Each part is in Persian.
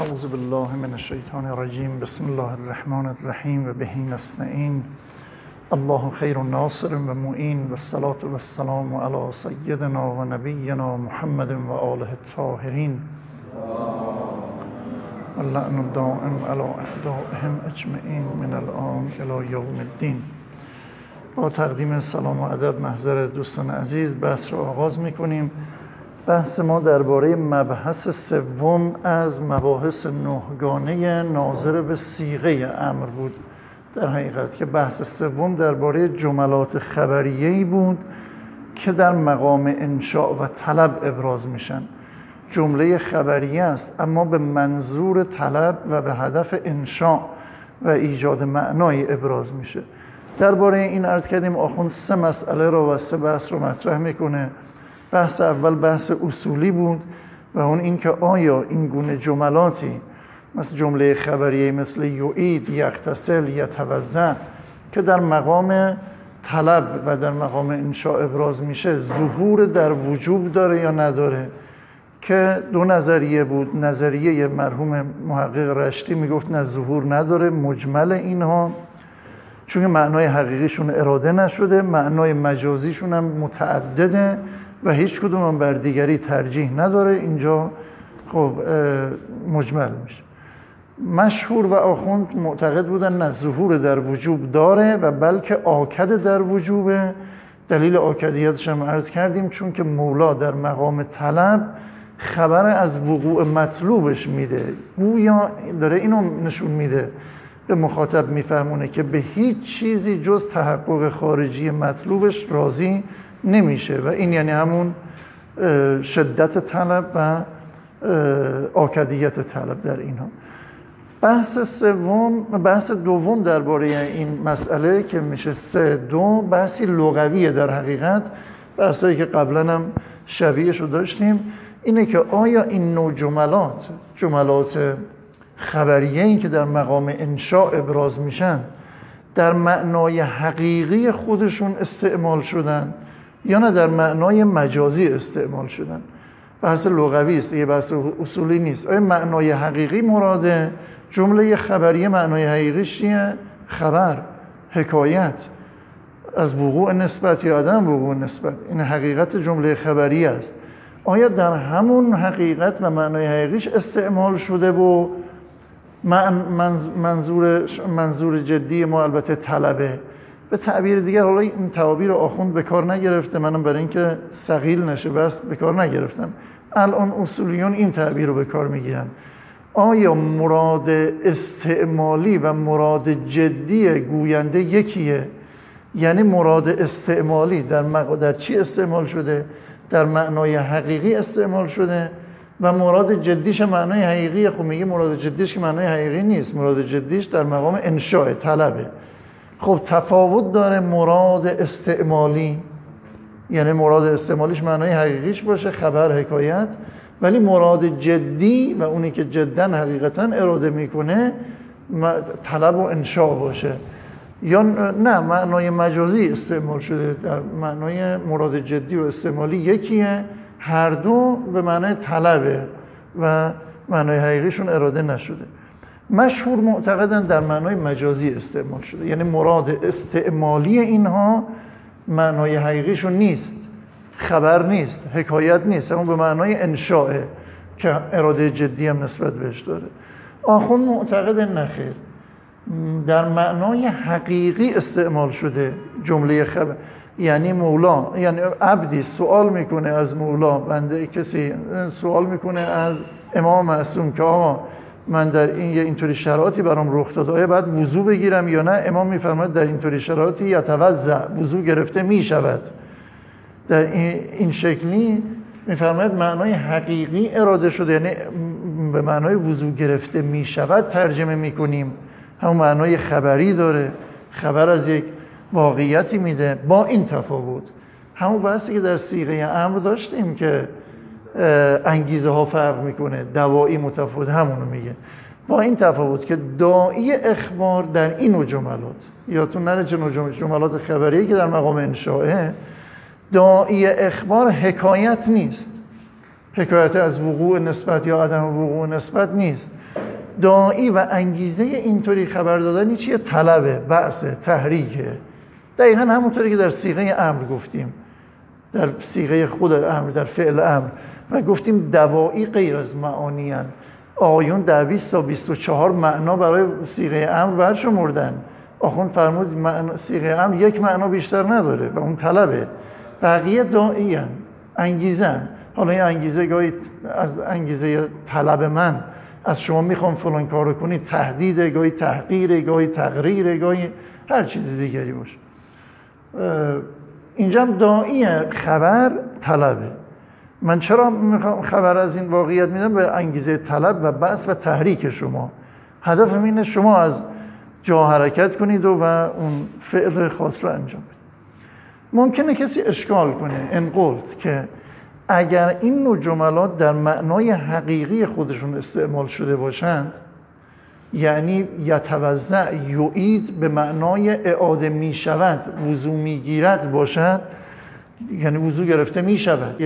اعوذ بالله من الشیطان الرجیم. بسم الله الرحمن الرحیم و به نستعین. الله خیر ناصر و معین و الصلاة و السلام علی سیدنا و نبینا محمد و آله الطاهرین و اللعن الدائم علی اعدائهم اجمعین من الآن الی یوم الدین. با تقدیم سلام و ادب محضر دوستان عزیز بحث را آغاز می‌کنیم. بحث ما درباره مبحث سوم از مباحث نهگانه ناظر به صیغه امر بود. در حقیقت که بحث سوم درباره جملات خبریه‌ای بود که در مقام انشاء و طلب ابراز میشن. جمله خبریه است اما به منظور طلب و به هدف انشاء و ایجاد معنای ابراز میشه. درباره این عرض کردیم آخوند سه مسئله رو و سه بحث رو مطرح میکنه. بحث اول بحث اصولی بود و اون این که آیا این گونه جملاتی مثل جمله خبریه مثل یعید، یغتسل، یتوضا که در مقام طلب و در مقام انشاء ابراز میشه ظهور در وجوب داره یا نداره؟ که دو نظریه بود. نظریه مرحوم محقق رشتی میگفت نه ظهور نداره، مجمل اینها، چون معنای حقیقیشون اراده نشده، معنای مجازیشون هم متعدده و هیچ کدوم هم بر دیگری ترجیح نداره. اینجا خب مجمل میشه. مشهور و آخوند معتقد بودن نه، ظهور در وجوب داره و بلکه آکد در وجوبه. دلیل آکدیتش هم عرض کردیم، چون که مولا در مقام طلب خبر از وقوع مطلوبش میده، گویا داره اینو نشون میده، به مخاطب میفهمونه که به هیچ چیزی جز تحقق خارجی مطلوبش راضی نمیشه و این یعنی همون شدت طلب و آکدیت طلب در اینها. بحث دوم درباره این مسئله که میشه 3-2 بحثی لغویه. در حقیقت بحثایی که قبلا هم شبیهش رو داشتیم اینه که آیا این نوع جملات خبریه این که در مقام انشاء ابراز میشن در معنای حقیقی خودشون استعمال شدن یا نه در معنای مجازی استعمال شدن؟ بحث لغوی است، یه بحث اصولی نیست. آیا معنای حقیقی مراده؟ جمله خبریه معنای حقیقیش چیه؟ خبر، حکایت از وقوع نسبت یا عدم وقوع نسبت. این حقیقت جمله خبریه است. آیا در همون حقیقت و معنای حقیقیش استعمال شده و منظور جدی ما البته طلبه؟ به تعبیر دیگر، حالا این تعابیر آخوند به کار نگرفته، منم برای اینکه ثقیل نشه بس به کار نگرفتم. الان اصولیون این تعبیر رو به کار میگیرن. آیا مراد استعمالی و مراد جدی گوینده یکیه؟ یعنی مراد استعمالی در چی استعمال شده؟ در معنای حقیقی استعمال شده و مراد جدیش معنای حقیقی. خب میگه مراد جدیش که معنای حقیقی نیست، مراد جدیش در مقام انشاء طلبه. خب تفاوت داره مراد استعمالی، یعنی مراد استعمالیش معنای حقیقیش باشه، خبر، حکایت، ولی مراد جدی و اونی که جداً حقیقتاً اراده میکنه طلب و انشاء باشه. یا نه، معنای مجازی استعمال شده، در معنای مراد جدی و استعمالی یکیه، هر دو به معنای طلبه و معنای حقیقیشون اراده نشده. مشهور معتقدن در معنای مجازی استعمال شده، یعنی مراد استعمالی اینها معنای حقیقیشون نیست، خبر نیست، حکایت نیست، اما به معنای انشاءه که اراده جدی هم نسبت بهش داره. آخوند معتقد نخیر، در معنای حقیقی استعمال شده جمله خبر. یعنی مولا، یعنی عبدی سوال میکنه از مولا، بنده کسی سوال میکنه از امام معصوم که آقا من در اینطوری شرایطی برام رخ داد، آیا باید وضو بگیرم یا نه؟ امام میفرماید در اینطوری شرایطی یتوضا، وضو گرفته میشود. در این شکلی میفرماید معنای حقیقی اراده شده، یعنی به معنای وضو گرفته میشود ترجمه میکنیم، همون معنای خبری داره، خبر از یک واقعیتی میده. با این تفاوت همون بحثی که در صیغه امر داشتیم که انگیزه ها فرق میکنه، دوایی متفاوت، همونو میگه. با این تفاوت که داعی اخبار در این نوع جملات، یادتون نره چه نوع جملات خبریه که در مقام انشاءه، داعی اخبار حکایت نیست، حکایت از وقوع نسبت یا عدم وقوع نسبت نیست، داعی و انگیزه اینطوری خبر دادنی چیه؟ طلبه، بعثه، تحریکه. دقیقا همونطوری که در صیغه امر گفتیم، در صیغه خود امر، در فعل امر، و گفتیم دواعی غیر از معانی هستند. آقایون در 20 تا 24 معنا برای صیغه امر برشمردن. آخوند فرمود صیغه امر یک معنا بیشتر نداره و اون طلبه. بقیه داعی هستند، انگیزه هستند. حالا این انگیزه گاهی از انگیزه طلب من از شما میخوام فلان کارو کنی، تهدید، گاهی تحقیر، گاهی تقریر، گاهی هر چیز دیگری باشه. اینجا هم داعی خبر طلبه. من چرا میخوام خبر از این واقعیت میدم؟ به انگیزه طلب و بعث و تحریک شما. هدفم اینه شما از جا حرکت کنید و اون فعل خاص رو انجام بدید. ممکنه کسی اشکال کنه انقلت که اگر این نوع جملات در معنای حقیقی خودشون استعمال شده باشند، یعنی یتوزع یعید به معنای اعاده می شود، وضو می گیرد باشد، یعنی وضو گرفته می شود،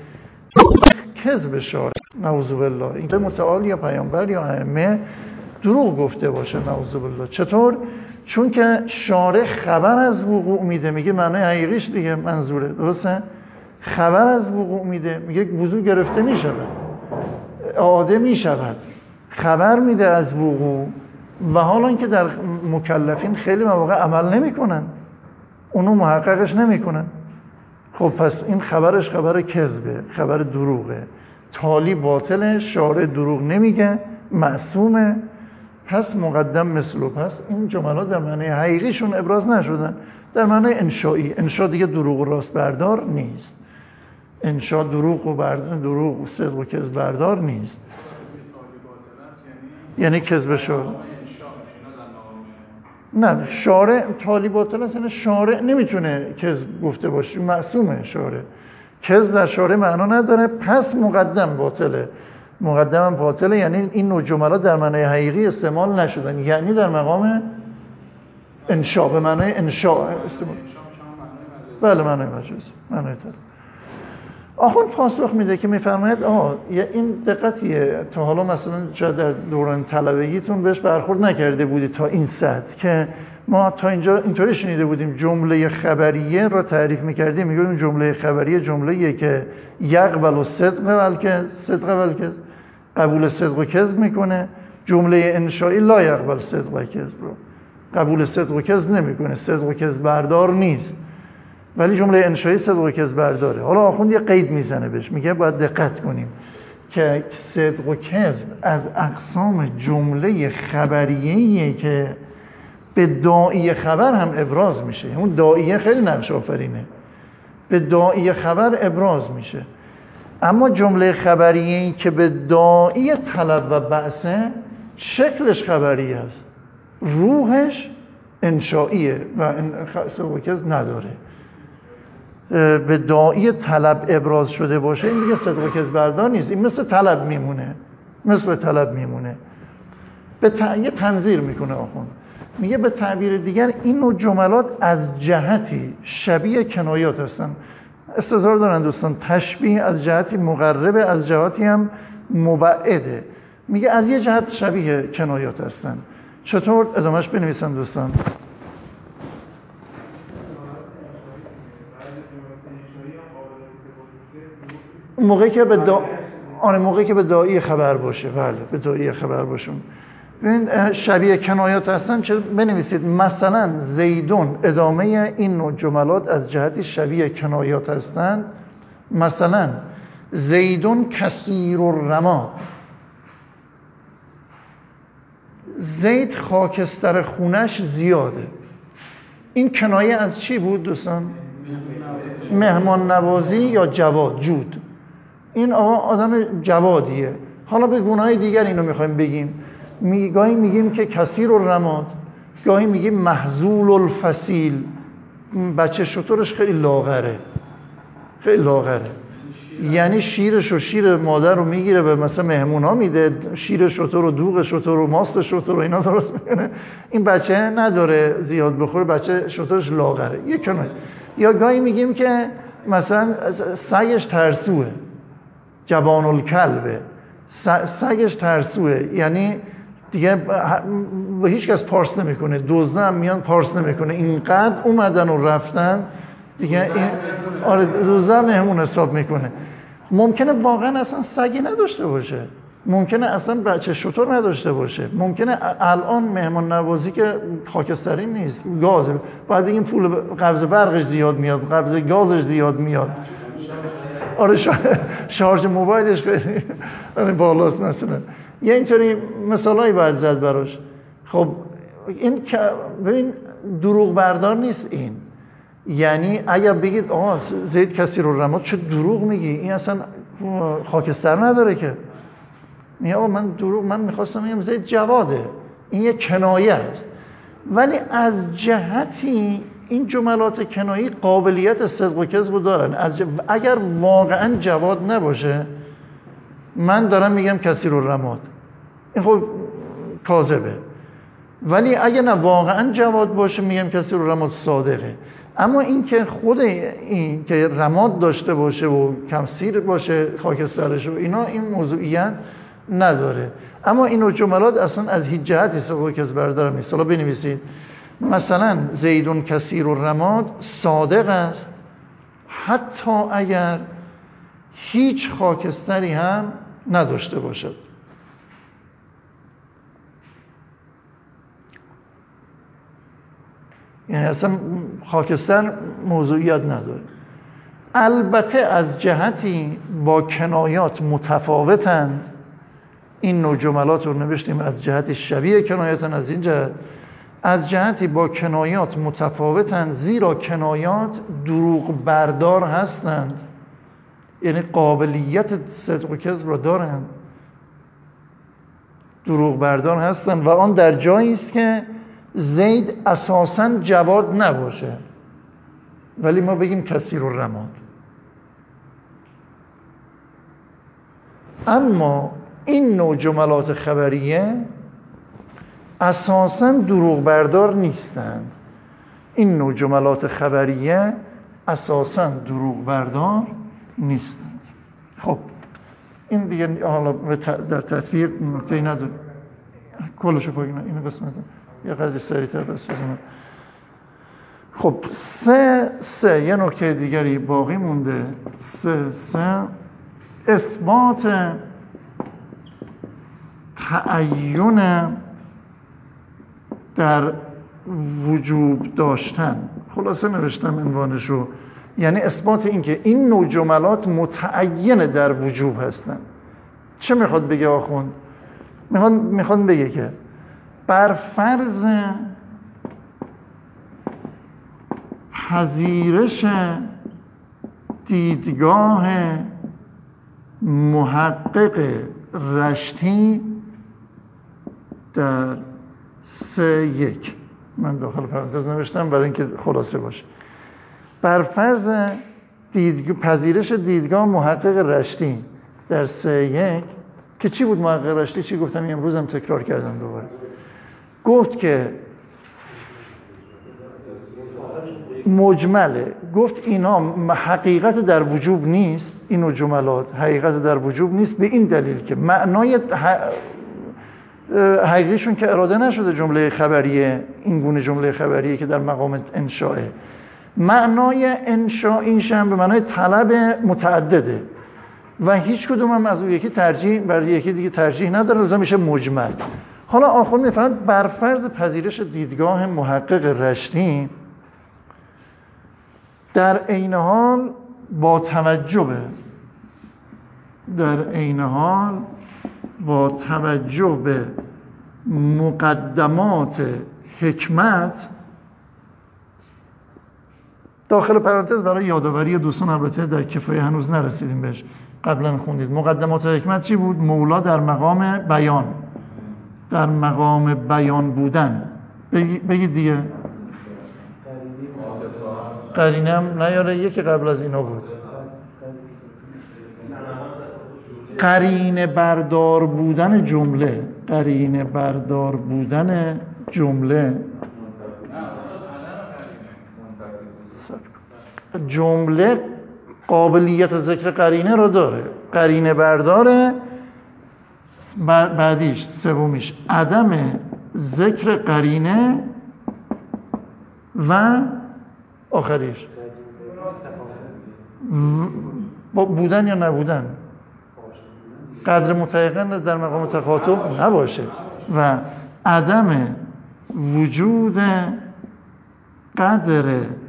کذب شارع نعوذ بالله، این متعال یا پیامبر یا ائمه دروغ گفته باشه نعوذ بالله. چطور؟ چون که شارع خبر از وقوع میده، میگه معنای حقیقیش دیگه منظوره، درسته؟ خبر از وقوع میده، میگه وضو گرفته میشود، اعاده میشود، خبر میده از وقوع. و حالا که در مکلفین خیلی مواقع عمل نمیکنن، اونو محققش نمیکنن. خب پس این خبرش خبر کذبه، خبر دروغه، تالی باطله، شارع دروغ نمیگه، معصومه، پس مقدم مثلو. پس این جملات در معنی حقیقیشون ابراز نشدن، در معنی انشایی. انشا دیگه دروغ و راست بردار نیست. انشا دروغ و صدق و کذب بردار نیست. یعنی کذب شارع. نه، شارع تالی باطل است، یعنی شارع نمیتونه کذب گفته باشه، معصومه شارع. کذب در شارع معنا نداره، پس مقدم باطله. مقدمم باطله یعنی این نوع جملات در معنای حقیقی استعمال نشدن، یعنی در مقام انشا، به معنای انشا استعمال. بله، معنای مجازی، معنای طلب. آخوند پاسخ میده که میفرماید این دقتیه، تا حالا مثلا شاید در دوران طلبگیتون بهش برخورد نکرده بودید تا این سطح، که ما تا اینجا اینطوری شنیده بودیم جمله خبریه را تعریف میکردیم، میگویم جمله خبریه جمله‌ایه که یقبل و صدق و کذب، قبول صدق و کذب میکنه. جمله انشایی لا یقبل صدق و کذب رو قبول صدق و کذب نمیکنه، صدق و کذب بردار نیست، ولی جمله انشایی صدق و کذب برداره. حالا آخوند یه قید میزنه بهش، میگه باید دقت کنیم که صدق و کذب از اقسام جمله خبریه‌ایه که به داعی خبر هم ابراز میشه. اون داعیه خیلی نقش آفرینه، به داعی خبر ابراز میشه. اما جمله خبریه‌ای که به داعی طلب و بعثه، شکلش خبری است، روحش انشائیه و صدق و کذب نداره. به داعی طلب ابراز شده باشه، این دیگه صدق و کذب بردار نیست، این مثل طلب میمونه، یه تنظیر میکنه آخوند، میگه به تعبیر دیگر این نوع جملات از جهتی شبیه کنایات هستن. استظهار دارن دوستان، تشبیه از جهتی مقربه، از جهتی هم مبعده. میگه از یه جهت شبیه کنایات هستن. چطور؟ ادامهش بنویسم دوستان. موقعی که به داعی خبر باشه، بله، به داعی خبر باشه. ببین شبیه کنایات هستن، چه بنویسید مثلا زیدون، ادامه این نوع جملات از جهتی شبیه کنایات هستند. مثلا زیدون کثیر الرماد، زید خاکستر خونش زیاده. این کنایه از چی بود دوستان؟ مهمان نوازی یا جود. این آدم جوادیه. حالا به گونه‌های دیگر اینو میخوایم بگیم. گاهی میگیم که کثیر الرماد، گاهی میگیم محزول الفصیل، بچه شترش خیلی لاغره، یعنی شیر مادر رو میگیره به مثلا مهمونا میده، شیر شتر و دوغ شتر و ماست شتر و اینا درست میکنه، این بچه نداره زیاد بخوره، بچه شترش لاغره. یا گاهی میگیم که مثلا سگش ترسوه، جبان الکلبه، سگش ترسوه، یعنی دیگه به هیچ کس پارس نمیکنه، دزده هم میان پارس نمیکنه، اینقدر اومدن و رفتن دیگه این آره دزده مهمون حساب میکنه. ممکنه واقعا اصلا سگی نداشته باشه، ممکنه اصلا بچه شتر نداشته باشه، ممکنه الان مهمان نوازی که خاکستری نیست، گاز، باید بگیم پول قبض برقش زیاد میاد، قبض گازش زیاد میاد، آره شارژ موبایلش خیلی بالاست مثلا، یه اینطوری مثالایی باید زد براش. خب این ببین دروغ بردار نیست این، یعنی اگر بگید آقا زید کثیر الرماد چه دروغ میگی، این اصلا خاکستر نداره که، میگه آقا من میخواستم بگم زید جواده، این یه کنایه است. ولی از جهتی این جملات کنایی قابلیت صدق و کذب رو دارن. اگر واقعا جواد نباشه من دارم میگم کثیر الرماد، این خب کاذبه. ولی اگر نه واقعا جواد باشه میگم کثیر الرماد صادقه. اما این که خود این که رماد داشته باشه و کمسیر باشه خاکسترش و اینا، این موضوعیت نداره. اما این جملات اصلا از هیچ جهتی صدق و کذب بردار نیست. حالا بنویسید مثلا زیدون کثیر الرماد صادق است حتی اگر هیچ خاکستری هم نداشته باشد. یعنی اصلا خاکستر موضوعیت نداره. البته از جهتی با کنایات متفاوتند، این نوع جملات رو نوشتیم از جهتی شبیه کنایاتن، از این جهت از جهتی با کنایات متفاوتند، زیرا کنایات دروغ بردار هستند، یعنی قابلیت صدق و کذب را دارند، دروغ بردار هستند و آن در جایی است که زید اساساً جواد نباشه ولی ما بگیم کثیر الرماد. اما این نوع جملات خبریه اساساً دروغ بردار نیستند. این نوع جملات خبریه اساساً دروغ بردار نیستند. خب این دیگه حالا در تطبیق نکته‌ای نداره، کلشو بگم اینو قسمت یه قدر سریع‌تر بس بزنم. خب سه یه نکته دیگری باقی مونده. سه اثبات تعین در وجوب داشتن. خلاصه نوشتم عنوانشو، یعنی اثبات این که این نوع جملات متعین در وجوب هستن. چه میخواد بگه آخوند؟ میخواد بگه که بر فرض پذیرش دیدگاه محقق رشتی در 3:1، من داخل پرانتز نوشتم برای اینکه خلاصه باشه، بر فرض پذیرش دیدگاه محقق رشتی در 3:1 که چی بود محقق رشتی؟ چی گفتم امروز هم تکرار کردم دوباره. گفت که مجمله، گفت اینا حقیقت در وجوب نیست، اینو جملات حقیقت در وجوب نیست به این دلیل که معنای حقیقیشون که اراده نشده جمله خبریه، این گونه جمله خبریه که در مقام انشائه، معنای انشائیش هم به معنای طلب متعدده و هیچ کدوم هم از اون یکی ترجیح برای یکی دیگه ترجیح نداره، لذا میشه مجمل. حالا آخوند میفهمد بر فرض پذیرش دیدگاه محقق رشتی در عین حال با توجه به مقدمات حکمت، داخل پرانتز برای یادآوری دوستان، البته در کفایه هنوز نرسیدیم بهش، قبلا خوندید. مقدمات حکمت چی بود؟ مولا در مقام بیان، در مقام بیان بودن. بگید دیگه. قرینه هم نیاره، یکی قبل از اینا بود. قرینه بردار بودن جمله، قرینه بردار بودن جمله، جمله قابلیت ذکر قرینه رو داره، قرینه برداره، بعدیش سومیش عدم ذکر قرینه و آخریش بودن یا نبودن، قدر متیقن در مقام تخاطب نباشه و عدم وجود قدر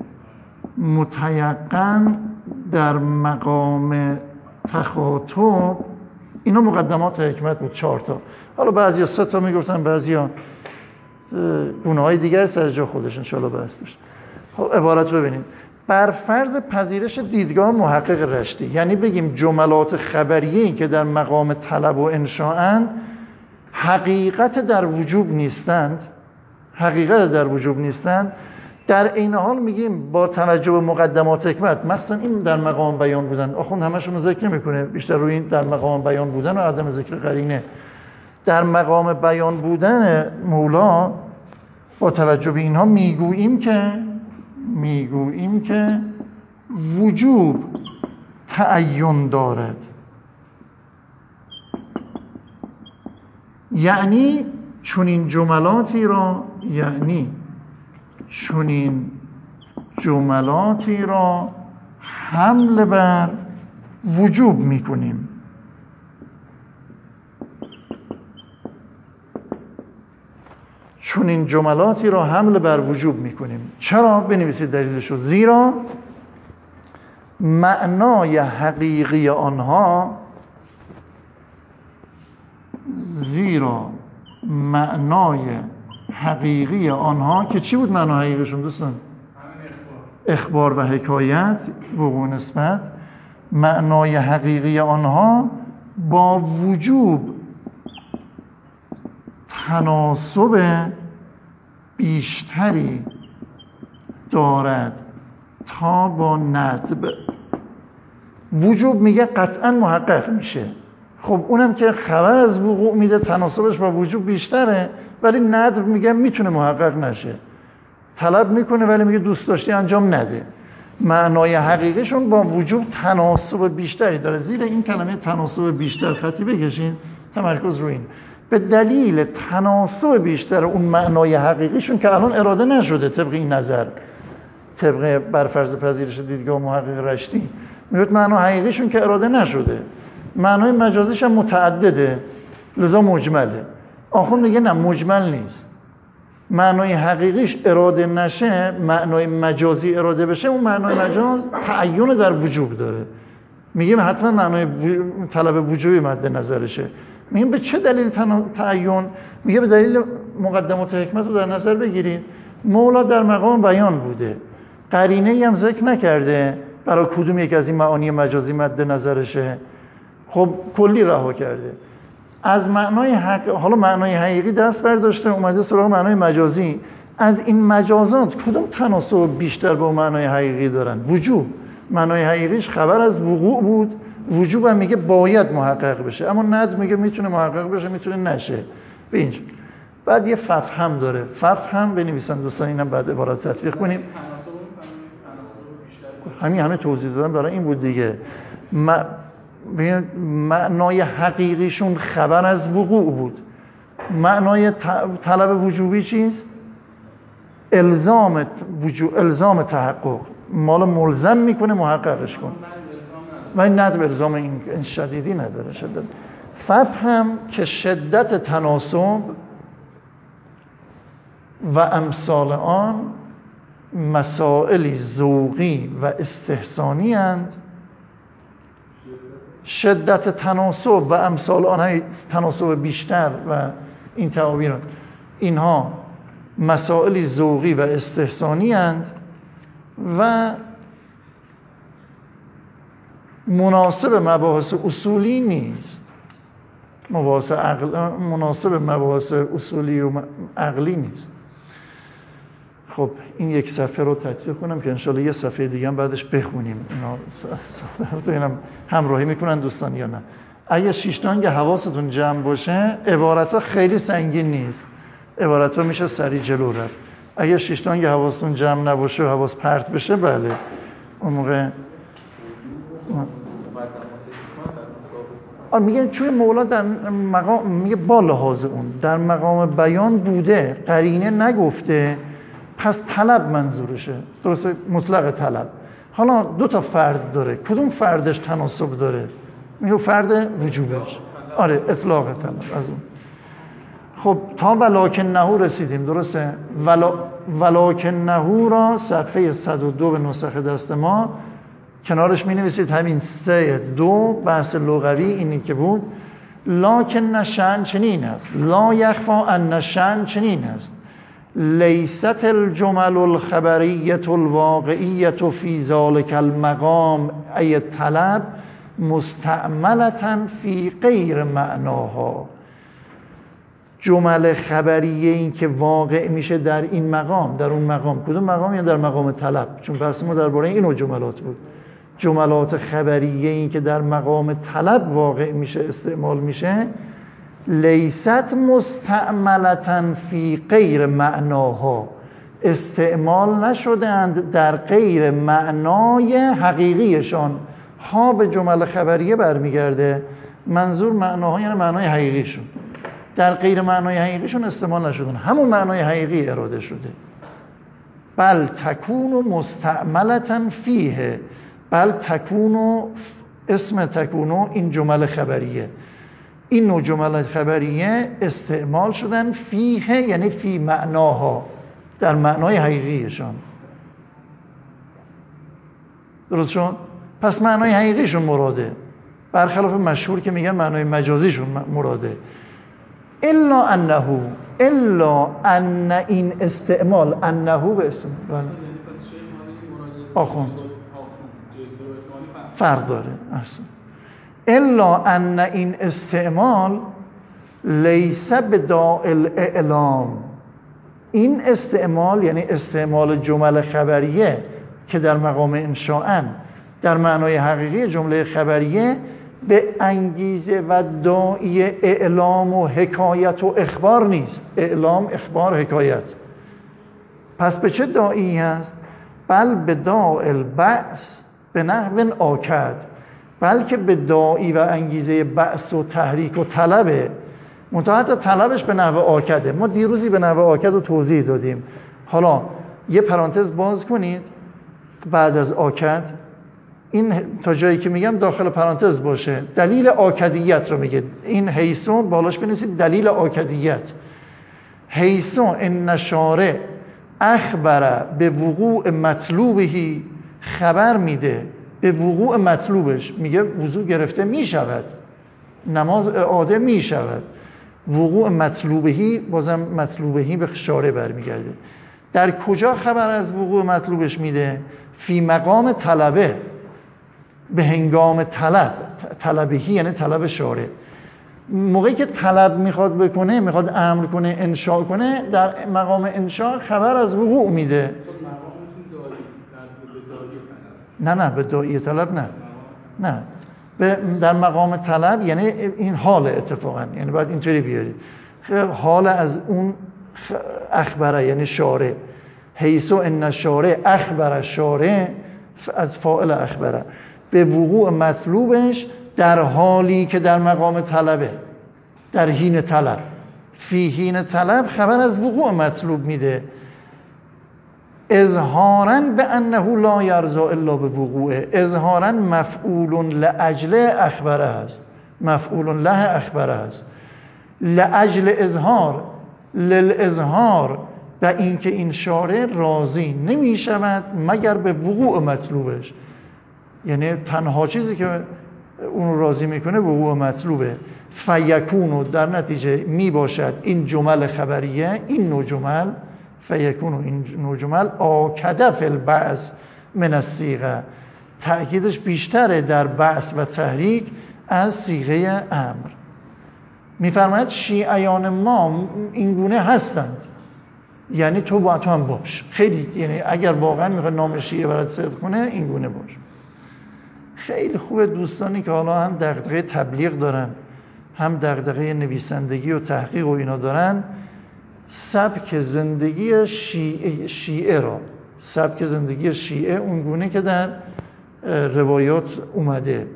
متیقن در مقام تخاطب. اینا مقدمات حکمت بود 4 تا. حالا بعضیا 3 تا میگفتن، بعضیا گونه‌های دیگر سر جا خودش ان شاء الله بحث بشه. خب عبارت ببینید. بر فرض پذیرش دیدگاه محقق رشتی، یعنی بگیم جملات خبریه‌ای که در مقام طلب و انشاءن حقیقت در وجوب نیستند، در این حال میگیم با توجه به مقدمات حکمت، مثلا این در مقام بیان بودن، آخوند همشون رو ذکر نمیکنه، بیشتر روی این در مقام بیان بودن و عدم ذکر قرینه. در مقام بیان بودن مولا با توجه به اینها میگوییم که وجوب تعین دارد، یعنی چنین جملاتی را حمل بر وجوب میکنیم. چنین جملاتی را حمل بر وجوب میکنیم. چرا؟ بنویسید دلیلشو. زیرا معنای حقیقی آنها که چی بود معنای حقیقیشون دوستان؟ اخبار و حکایت، وقوع نسبت. معنای حقیقی آنها با وجوب تناسب بیشتری دارد تا با ندب. وجوب میگه قطعا محقق میشه، خب اونم که خبر از وقوع میده تناسبش با وجوب بیشتره، ولی ندب میگه میتونه محقق نشه، طلب میکنه ولی میگه دوست داشتی انجام نده. معنای حقیقیشون با وجوب تناسب بیشتری داره. زیر این کلمه تناسب بیشتر خطی بکشین، تمرکز روی این. به دلیل تناسب بیشتر اون معنای حقیقیشون که الان اراده نشده طبق این نظر، طبق برفرض پذیرش دیدگاه محقق رشتی، میگه معنای حقیقیشون که اراده نشده، معنای مجازیش هم متعدده لذا مجمله. آخوند میگه نه مجمل نیست، معنای حقیقیش اراده نشه، معنای مجازی اراده بشه، اون معنای مجاز تعین در وجوب داره. میگیم حتما معنای طلب وجوبی مد نظرشه. میگیم به چه دلیل تعین؟ میگه به دلیل مقدمات حکمت رو در نظر بگیرید. مولا در مقام بیان بوده، قرینه ای هم ذکر نکرده برای کدوم یک از این معانی مجازی مد نظرشه، خب کلی رها کرده. از معنای حالا معنای حقیقی دست برداشته، اومده سراغ معنای مجازی. از این مجازات کدوم تناسب بیشتر با معنای حقیقی دارن؟ وجوب. معنای حقیقیش خبر از وقوع بود، وجوب هم میگه باید محقق بشه، اما ند میگه میتونه محقق بشه میتونه نشه. به اینجا بعد یه ففهم داره، ففهم بنویسن دوستان، اینم بعد عبارت تطبیق کنیم. همه توضیح دادم برای این بود دیگه. معنای حقیقیشون خبر از وقوع بود، معنای طلب وجوبی چیست؟ الزام تحقق، مال ملزم میکنه محققش کن، و این ندب الزام این شدیدی نداره. شدت ففهم که شدت تناسب و امثال آن مسائلی ذوقی و استحسانی اند. شدت تناسب و امثال آن تناسب بیشتر و این تعابیر، اینها مسائلی ذوقی و استحسانی اند و مناسب مباحث اصولی نیست. مناسب مباحث اصولی و عقلی نیست. خب این یک صفحه رو تطبیق کنم که انشالله یه صفحه دیگه هم بعدش بخونیم. اینا همراهی میکنن دوستان یا نه؟ اگه شیشتانگ حواستون جمع باشه عبارتها خیلی سنگین نیست، عبارتها میشه سریع جلو رفت. اگه شیشتانگ حواستون جمع نباشه و حواس پرت بشه، بله اون موقع میگه چون مولا در مقام میگه با لحاظ اون در مقام بیان بوده، قرینه نگفته، پس طلب منظورشه. درسته؟ مطلق طلب. حالا دو تا فرد داره، کدوم فردش تناسب داره؟ میگه فرد وجوبش. آره اطلاق طلب از اون. خب تا ولکنه رسیدیم. درسته؟ ولکنه را صفحه 102 به نسخه دست ما کنارش می نویسید همین 3:2 بحث لغوی اینی که بود. لکن شأن چنین است، لا یخفا ان شأن چنین است، لیست الجمل الخبریة الواقعیة فی ذلک المقام ای طلب مستعملة فی غیر معناها. جمل خبریه این که واقع میشه در این مقام، در اون مقام. کدوم مقام؟ یا در مقام طلب، چون بحث ما درباره این جملات بود. جملات خبریه این که در مقام طلب واقع میشه، استعمال میشه، لیست مستعملة فی غیر معناها، استعمال نشدند در غیر معنای حقیقیشان. ها به جمل خبریه برمیگرده، منظور معناها یعنی معنای حقیقیشون. در غیر معنای حقیقیشون استعمال نشدن، همون معنای حقیقی اراده شده. بل تکون مستعملة فیه، بل تکونو، اسم تکونو این جمل خبریه، این نوع جمل خبریه استعمال شدن فیه یعنی فی معناها، در معنای حقیقیشان. درست شد؟ پس معنای حقیقیشون مراده، برخلاف مشهور که میگن معنای مجازیشون مراده. الا انه، الا ان این استعمال، انه به اسم آخوند فرق داره اصلا. الا ان این استعمال لیس بداء الاعلام، این استعمال یعنی استعمال جمل خبریه که در مقام انشاءن در معنای حقیقی جمله خبریه به انگیزه و داعی اعلام و حکایت و اخبار نیست. اعلام، اخبار، حکایت. پس به چه داعی هست؟ بل به داء البعث به نحو آکد، بلکه به داعی و انگیزه بعث و تحریک و طلبه. منتها طلبش به نحو آکده. ما دیروزی به نحو آکد رو توضیح دادیم. حالا یه پرانتز باز کنید بعد از آکد، این تا جایی که میگم داخل پرانتز باشه. دلیل آکدیت رو میگه. این حیثو بالاش بنویسید دلیل آکدیت. حیثو ان شارع اخبر به وقوع مطلوبهی، خبر میده به وقوع مطلوبش. میگه وضو گرفته میشود، نماز اعاده میشود. وقوع مطلوبهی، بازم مطلوبهی به شارع برمیگرده. در کجا خبر از وقوع مطلوبش میده؟ فی مقام طلبه، به هنگام طلب. طلبهی یعنی طلب شارع. موقعی که طلب میخواد بکنه، میخواد امر کنه، انشاء کنه، در مقام انشاء خبر از وقوع میده. نه به داعی طلب نه در مقام طلب یعنی این حال اتفاقا، یعنی باید اینطوری بیارید حال از اون اخبره یعنی شارع. حیث ان شارع اخبر شارع از فاعل اخبره به وقوع مطلوبش در حالی که در مقام طلبه، در حین طلب. فی حین طلب خبر از وقوع مطلوب میده، اظهاراً به انه لا یرضا الا به وقوعه. اظهاراً مفعول لاجل اخبره است، مفعول له اخبره است. لاجل اظهار، للاظهار، و اینکه این شارع راضی نمی شود مگر به وقوع مطلوبش. یعنی تنها چیزی که اون راضی میکنه وقوع مطلوبه. فیکونو، در نتیجه می باشد این جمل خبریه، این نوع جمل، فیکونو این نوع جمل آکده فی البعث من الصیغه، تأکیدش بیشتره در بعث و تحریک از صیغه امر. میفرماید شیعیان ما این گونه هستند، یعنی تو با تو هم باش. خیلی، یعنی اگر واقعا میخواد نام شیعه برات صدق کنه این گونه باش. خیلی خوبه دوستانی که حالا هم دغدغه تبلیغ دارن، هم دغدغه نویسندگی و تحقیق و اینا دارن، سبک زندگی شیعه را، سبک زندگی شیعه اون گونه که در روایات اومده،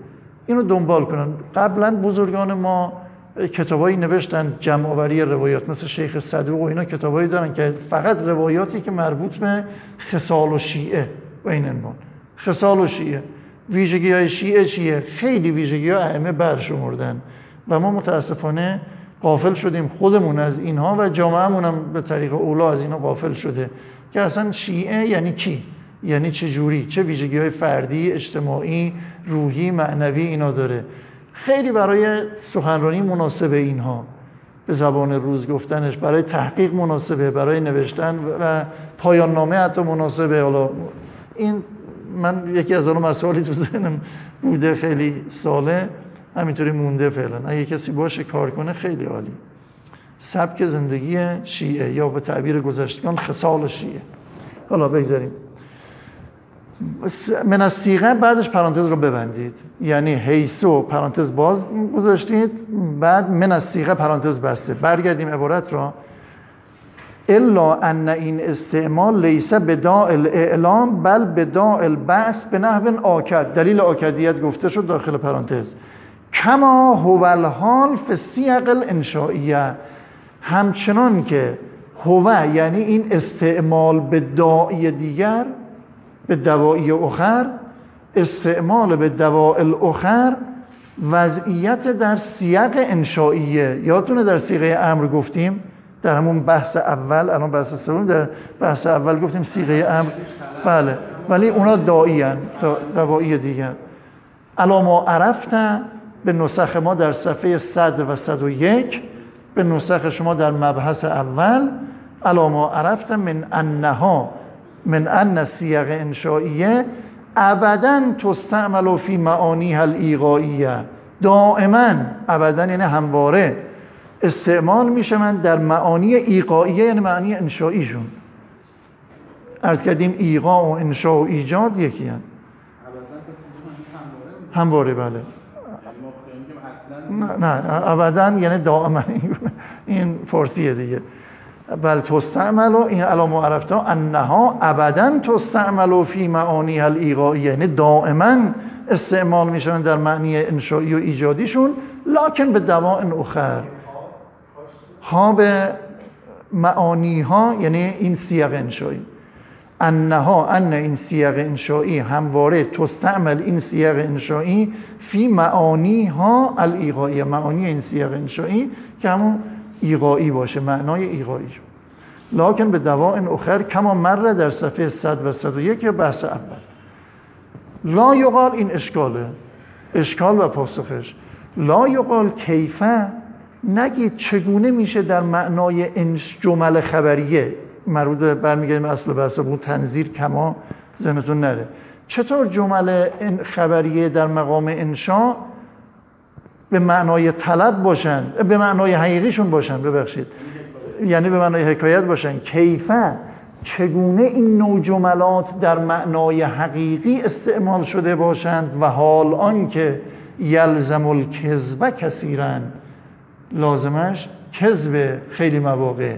اینو دنبال کنن. قبلا بزرگان ما کتابایی نوشتن جمع‌آوری روایات، مثل شیخ صدوق و اینا کتابایی دارن که فقط روایاتی که مربوط به خصال و شیعه و این عنوان خصال و شیعه، ویژگی‌های شیعه چیه، خیلی ویژگی‌ها ائمه برشمردن و ما متاسفانه غافل شدیم خودمون از اینها و جامعه‌مون هم به طریق اولا از اینا غافل شده که اصلا شیعه یعنی کی، یعنی چه جوری، چه ویژگی‌های فردی، اجتماعی، روحی، معنوی اینا داره. خیلی برای سخنرانی مناسبه اینها، به زبان روز گفتنش، برای تحقیق مناسبه، برای نوشتن و پایان نامه حتی مناسبه. حالا این من یکی از اون مسائلی تو ذهنم بوده خیلی ساله، همینطوری مونده فعلا. اگه کسی باشه کار کنه خیلی عالی. سبک زندگی شیعه یا به تعبیر گذشتگان خصال شیعه. حالا بگذاریم من از صیغه بعدش پرانتز رو ببندید، یعنی حیثو پرانتز باز گذاشتید، بعد من از صیغه پرانتز بسته. برگردیم عبارت را. الا ان این استعمال لیس بداء الاعلام بل بداء البعث به نحو آکد. دلیل آکدیت گفته شد داخل پرانتز. کما هو الحال فی الصیغ الانشائیه، همچنان که هو یعنی این استعمال به داعی دیگر، به دوائی اخر، استعمال به دواء الاخر، وضعیت در صیغ انشائیه. یادتونه در صیغه امر گفتیم در همون بحث اول، الان بحث سوم، در بحث اول گفتیم صیغه امر بله، ولی اونا دائی ان، دوائی دیگر. الا ما عرفت به نسخ ما در صفحه 100 و 101، به نسخ شما در مبحث اول الا ما عرفت من انها من ان صیغ انشائیه ابدا تستعمل فی معانیها الایغائیه. دائما، ابدا یعنی همواره، استعمال میشه من در معانی ایغائیه، یعنی معنی انشائیشون. عرض کردیم ایغا و انشاء و ایجاد یکی هست. همواره بله. نه ابدا یعنی دائما، این فارسیه دیگه. بل تستعمل، این علامه عرفتا انها ابدا تستعمل فی معانی الایغائیه، یعنی دائما استعمال میشن در معنی انشایی و ایجادیشون، لکن به دواء اخر، ها به معانی ها، یعنی این صیغ انشایی. انها ان این صیغ انشایی همواره تستعمل، این صیغ انشایی فی معانی ها الایغائیه، معانی این صیغ انشایی که همون ایغایی باشه، معنای ایغایی شد. لکن به دواء اخر کما مر در صفحه 100 و 101 یا بحث اول. لا یقال، این اشکاله، اشکال و پاسخش. لا یقال کیفه، نگید چگونه میشه در معنای جمل خبریه، مربوط برمیگردیم اصل بحث بود تنظیر، کما ذهنتون نره، چطور جمل خبریه در مقام انشاء به معنای طلب باشن، به معنای حقیقیشون باشن، ببخشید، یعنی به معنای حکایت باشن. کیفه، چگونه این نوع جملات در معنای حقیقی استعمال شده باشند و حال آن که یلزم الکذب کثیرا، لازمش کذب خیلی مواقع.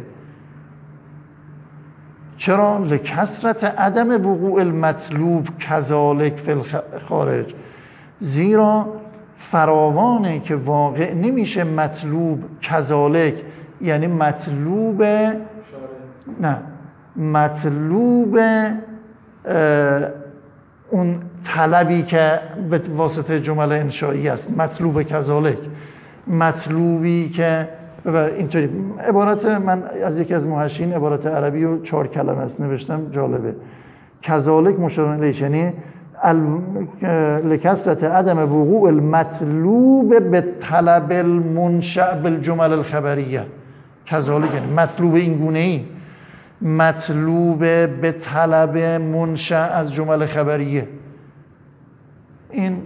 چرا؟ لکثرت عدم وقوع المطلوب کذالک فی الخارج، زیرا فراوانه که واقع نمیشه مطلوب کذالک، یعنی مطلوب نه، مطلوب اون طلبی که به واسطه جمله انشایی است، مطلوب کذالک، مطلوبی که اینطوری. عبارت من از یکی از محشین عبارت عربی و 4 کلمه است نوشتم، جالبه. کذالک مشار الیه، یعنی لکثرت عدم وقوع المطلوب به طلب المنشأ بالجمل الخبریه. کذالک یعنی مطلوب این گونه ای، مطلوب به طلب منشأ از جمل خبریه. این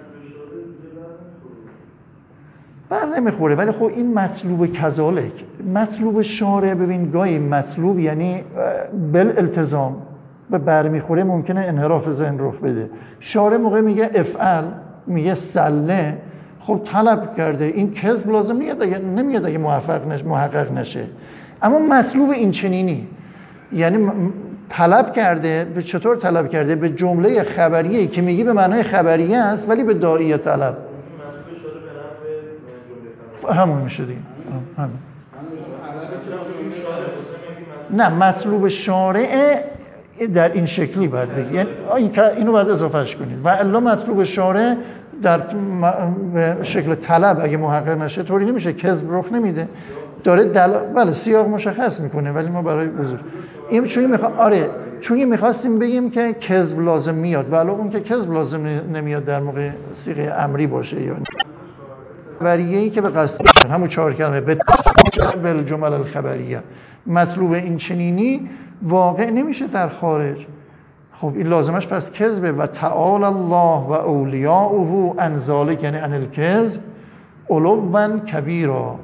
بر نمیخوره، ولی خب این مطلوب کذالک، مطلوب شارع، ببین گاهی مطلوب یعنی بالالتزام و برمیخوره، ممکنه انحراف ذهن رخ بده. شارع موقع میگه افعل، میگه سله، خب طلب کرده، این کذب لازم نمیاد اگه محقق نشه. اما مطلوب این چنینی، یعنی طلب کرده، به چطور طلب کرده؟ به جمله خبریه که میگی به معنای خبریه است ولی به داعیه طلب. همون میشه دیگه. همون. نه مطلوب شارع در این شکلی باید بگی، یعنی اینو باید اضافهش کنید و الا مطلوب شارع در شکل طلب اگه محقق نشه طوری نمیشه، کذب رخ نمیده، داره بله سیاق مشخص میکنه، ولی ما برای بزرگ این چون میخواستیم بگیم که کذب لازم میاد، ولی اون که کذب لازم نمیاد در موقع صیغه امری باشه یا خبریه‌ای که به قصد همون 4 کلمه بالجمل الخبریه مطلوب این چنینی واقع نمیشه در خارج. خب این لازمش پس کذبه. و تعالی الله و اولیاؤه عن ذلک، یعنی عن الکذب علوا کبیرا،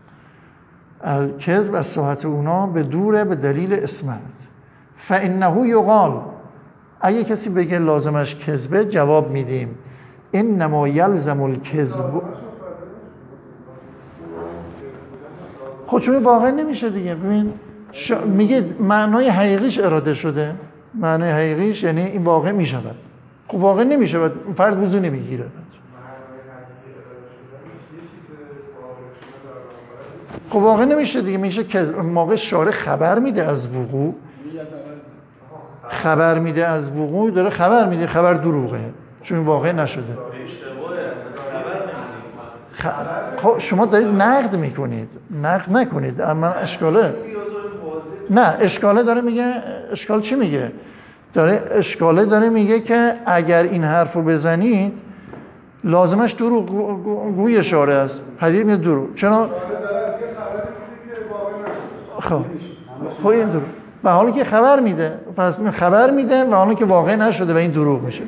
کذب از صحت اونا به دوره به دلیل اسمت. فانه یقال، اگه کسی بگه لازمش کذبه جواب میدیم انما یلزم الکذب. خب چون واقع نمیشه دیگه. ببین میگه معنای حقیقیش اراده شده، معنای حقیقیش یعنی این واقع میشود. خب واقع نمیشود، فرد وضو نمیگیره. خب واقع نمیشه دیگه، میشه که موقع شارع خبر میده از وقوع، خبر میده از وقوع، داره خبر میده، خبر دروغه چون واقع نشده. خب شما دارید نقد میکنید، نقد نکنید. اما اشکاله نه، اشکاله داره میگه، اشکال چی میگه؟ اشکاله داره میگه که اگر این حرفو بزنید لازمش دروغ گوی شارع است، پدید میاد دروغ. چرا؟ خب این دروغ و حالی که خبر میده، پس خبر میده و حالی که واقع نشده و این دروغ میشه.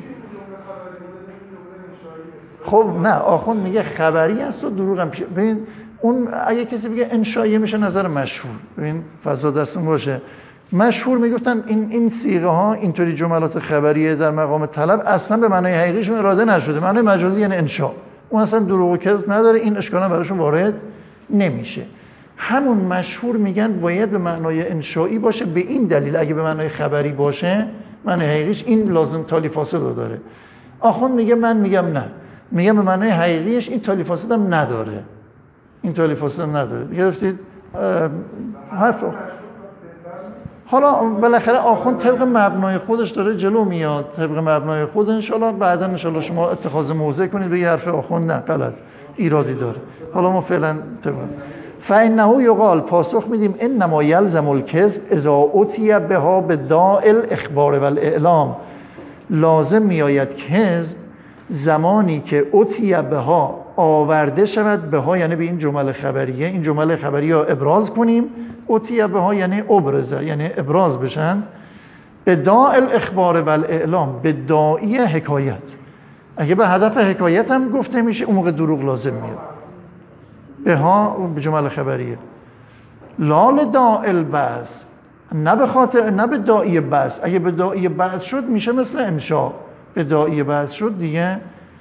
خب نه، آخوند میگه خبری است و دروغ هم. ببین اون اگه کسی بگه انشایی میشه نظر مشهور، ببین فضا دستون باشه، مشهور میگفتن این صیغه ها اینطوری جملات خبریه در مقام طلب اصلا به معنای حقیقیشون اراده نشده، معنای مجازی یعنی انشا، اون اصلا دروغ و کذب نداره، این اشکالا براشون وارد نمیشه. همون مشهور میگن باید به معنای انشایی باشه، به این دلیل اگه به معنای خبری باشه معنای حقیقیش این لازم تالی فاسد داره. آخوند میگه من میگم نه، میگم به معنای حقیقیش این تالی فاسد هم نداره، این تالی فاسد هم نداره. گرفتید حرف؟ حالا بالاخره آخوند طبق مبنای خودش داره جلو میاد، طبق مبنای خود. انشالله بعدا انشالله شما اتخاذ موضع کنید روی حرف آخوند، نه غلط ایرادی داره. حالا ما فعلا طبق فانه یقال، پاسخ میدیم انما یلزم الکذب اذا اتی بها بداء الاخبار والاعلام، لازم میآید کذب زمانی که اتی بها آورده شود، بها یعنی به این جمله خبریه، این جمله خبریه ابراز کنیم، اتیه بها یعنی ابرزه، یعنی ابراز بشن، به داء الاخبار والاعلام، به داعی حکایت. اگه به هدف حکایت هم گفته میشه اون موقع دروغ لازم میاد، بها به جمله خبریه. لال داء البعث، نه به خاطر، نه به داعی بعث. اگه به داعی بعث شد میشه مثل انشاء، به داعی بعث شد دیگه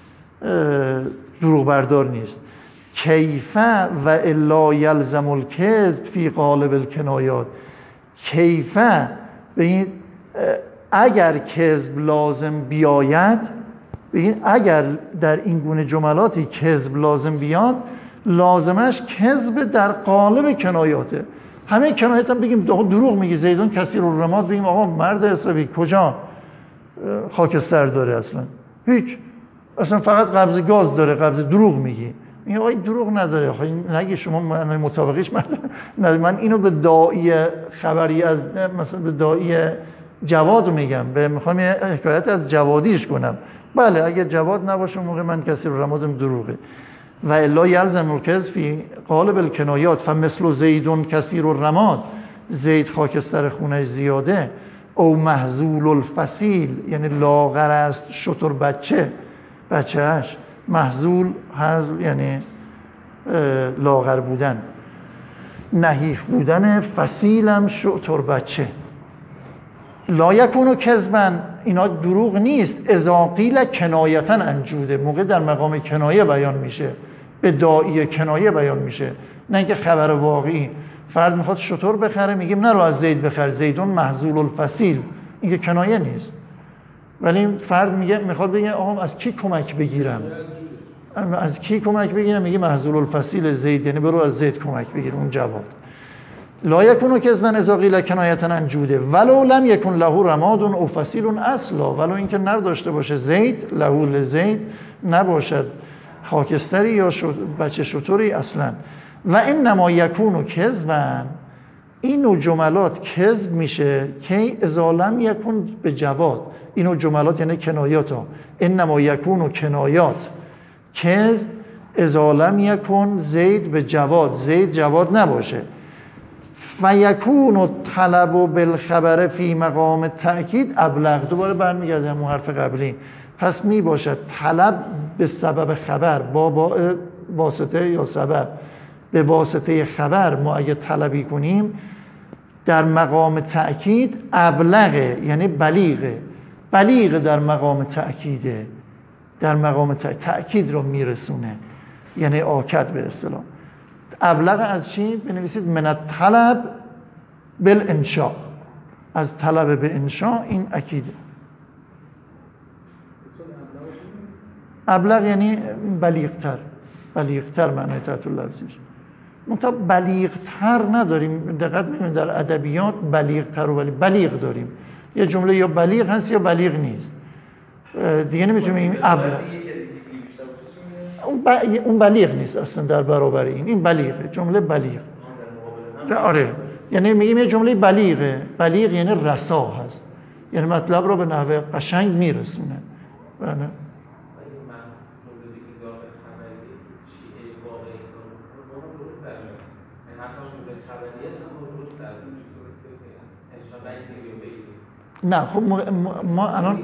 دروغ بردار نیست. کیفه و الا یلزم الکذب فی قالب الکنایات، کیفه ببین اگر کذب لازم بیاید، ببین اگر در این گونه جملاتی کذب لازم بیاد، لازمش کذب در قالب کنایاته. همه کنایت هم بگیم دروغ میگی زیدون کثیر الرماد، بگیم آقا مرد حسابی کجا خاکستر داره، اصلا هیچ، اصلا فقط قبض گاز داره، قبض دروغ میگی. میگه آقا دروغ نداره، نگه شما مطابقش من اینو به داعی خبری از مثلا به داعی جواد میگم، میخوام یه حکایت از جوادیش کنم. بله اگه جواد نباشه موقع من کثیر الرمادم دروغه. و الا یلزم الکذب فی قالب الکنایات فمثل زیدون کثیر الرماد، زید خاکستر خونش زیاده، او محذول الفصیل یعنی لاغر است شتر بچهش، محذول حذل یعنی لاغر بودن، نحیف بودن، فصیلم شتر بچه. لا یکونو کذبا، اینا دروغ نیست، اذا قیل کنایتا انجوده، موقع در مقام کنایه بیان میشه، به داعی کنایه بیان میشه، نه اینکه خبر واقعی. فرد میخواد شتر بخره میگیم نرو از زید بخر، زیدون محذول الفصیل، این که کنایه نیست. ولی فرد میگه میخواد بگه آقا از کی کمک بگیرم، از کی کمک بگیرم؟ میگه محذول الفصیل زید، یعنی برو از زید کمک بگیر اون جواد. لا یکونو کذبا اذا قیل کنایه عن جوده ولو لم یکن له رماد او فصیل اصلا، ولو اینکه نداشته باشه زید، له لزید، نباشد خاکستری یا بچه شتری اصلا. و انما یکونو کذبا، این نوع جملات کذب میشه که اذا لم یکن به جواد. این نوع جملات یعنی کنایات ها. انما یکونو کنایات کذب اذا لم یکن زید به جواد، زید جواد نباشه. فیکون طلب بالخبر فی مقام تأکید ابلغ. دوباره برمیگردیم اون حرف قبلی. پس می باشد طلب به سبب خبر با واسطه یا سبب، به واسطه خبر ما اگه طلبی کنیم در مقام تأکید ابلغه، یعنی بلیغه. بلیغه در مقام تأکیده، در مقام تأکید رو میرسونه، یعنی آکد به اصطلاح. ابلغ از چی؟ بنویسید من الطلب بالانشاء، از طلب به انشاء این اکیده. ابلغ یعنی بلیغتر، بلیغتر معنی تحت لفظیش. منتها بلیغتر نداریم، دقت می‌کنید در ادبیات بلیغتر و بلیغ داریم. یه جمله یا بلیغ هست یا بلیغ نیست، دیگه نمیتونیم ابلغ. اون بلیغ نیست اصلا در برابر این بلیغه، جمله بلیغ. آره، یعنی میگیم یه جمله بلیغه. بلیغ یعنی رسا هست، یعنی مطلب رو به نحو قشنگ میرسونه. بله. نه خب ما الان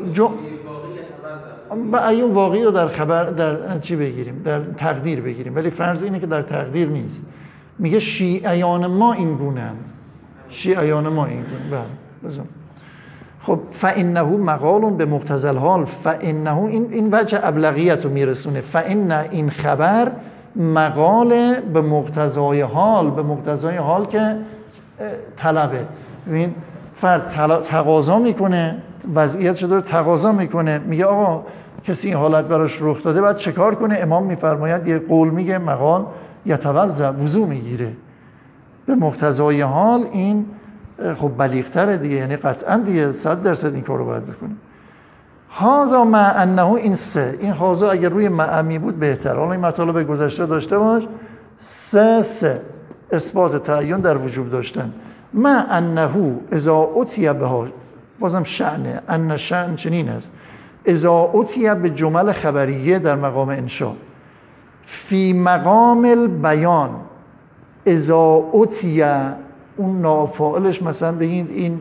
ایون واقعی رو در خبر در چی بگیریم؟ در تقدیر بگیریم، ولی فرض اینه که در تقدیر نیست. میگه شیعیان ما این گونه‌اند، شیعیان ما این گونه. بله. خب فانه مقال به مقتضی الحال، فانه این وجه ابلغیت رو میرسونه. فان این خبر مقال به مقتضای حال، به مقتضای حال که طلبه. ببین فرد تقاضا میکنه، وضعیت شده رو تقاضا میکنه، میگه آقا کسی این حالت براش رخ داده، بعد چه کار کنه؟ امام میفرماید یه قول میگه مقال یتوضا، وضو میگیره به مقتضای حال. این خب بلیغتره دیگه، یعنی قطعا دیگه 100% این کارو باید بکنه. هذا مع انه این سه، این هذا اگر روی معمی بود بهتر. حالا این مطالب گذشته داشته باش. سه اثبات تعین در وجوب داشتن. مع انه اذا اتی بها، بازم شأنه، ان شأن چنین است، اذا اتی به جمل خبریه در مقام انشاء فی مقام البیان، اذا اتی اون نافعلش مثلا بگید این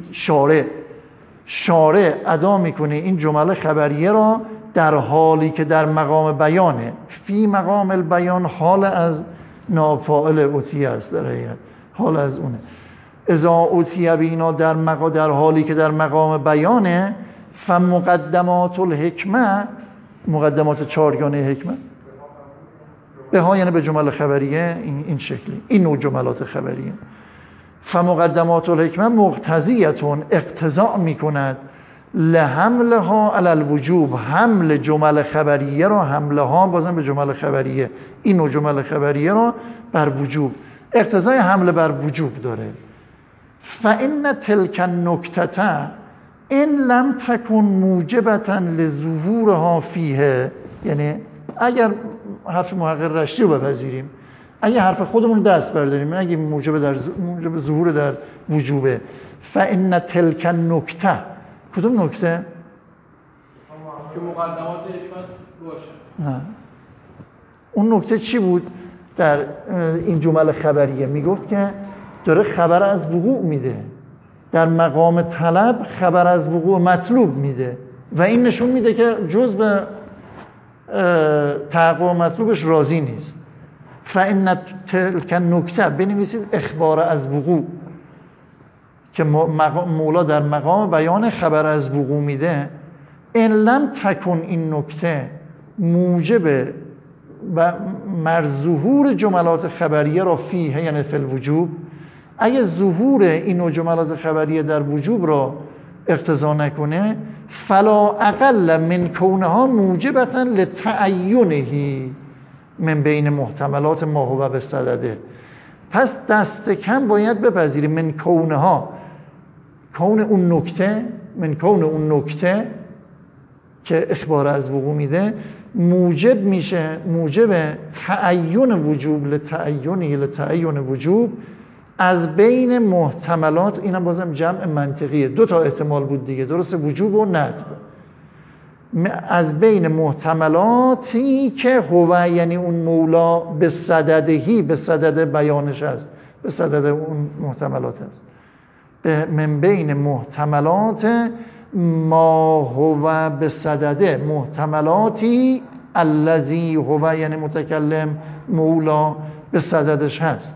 شارع ادا میکنه این جمله خبریه را در حالی که در مقام بیانه. فی مقام البیان حال از نافعل اتیه است، در حقیقت حال از اونه. اذا اتیه بینا در حالی که در مقام بیانه، فمقدمات الحکمه، مقدمات چارگانه حکمه به ها یعنی به جمل خبریه این شکلی، این نوع جملات خبریه. فمقدمات الحکمه مقتضیتون، اقتضاء میکند لحملها علی الوجوب، حمل جمل خبریه را، حملها بازم به جمل خبریه، این نوع جمل خبریه را بر وجوب، اقتضای حمل بر وجوب داره. فإن تلک النکته ان لم تکن موجبتا لظهورها فیه، یعنی اگر حرف محقق رشتی رو بپذیریم، اگه حرف خودمون دست برداریم، اگه موجب ظهور در وجوبه، فإن تلک النکته، کدوم نکته؟ که مقدمات حکمت باشه. اون نکته چی بود در این جمله خبریه؟ میگفت که داره خبر از وقوع میده، در مقام طلب خبر از وقوع مطلوب میده و این نشون میده که جز به تحقق مطلوبش راضی نیست. فإن تلک النکته، بنویسید اخبار از وقوع، که مولا در مقام بیان خبر از وقوع میده. ان لم تکن این نکته موجب و مرظهور جملات خبریه را فیه، یعنی فی الوجوب، اگه ظهور این نوع جملات خبریه در وجوب را اقتضا نکنه، فلا اقل من کونها موجبتا لتعینه، من بین محتملات ما هو به صدده. پس دست کم باید بپذیریم من کونها، کون اون نکته، من کون اون نکته که اخبار از وقوع میده موجب میشه، موجب تعین وجوب لتعین وجوب از بین محتملات. اینم بازم جمع منطقیه، دو تا احتمال بود دیگه، درسته؟ وجوب و ندب. از بین محتملاتی که هو یعنی اون مولا به صددهی، به صدد بیانش است، به صدد اون محتملات است. من بین محتملات ما هو به صدده، محتملاتی الذی هو یعنی متکلم مولا به صددش هست.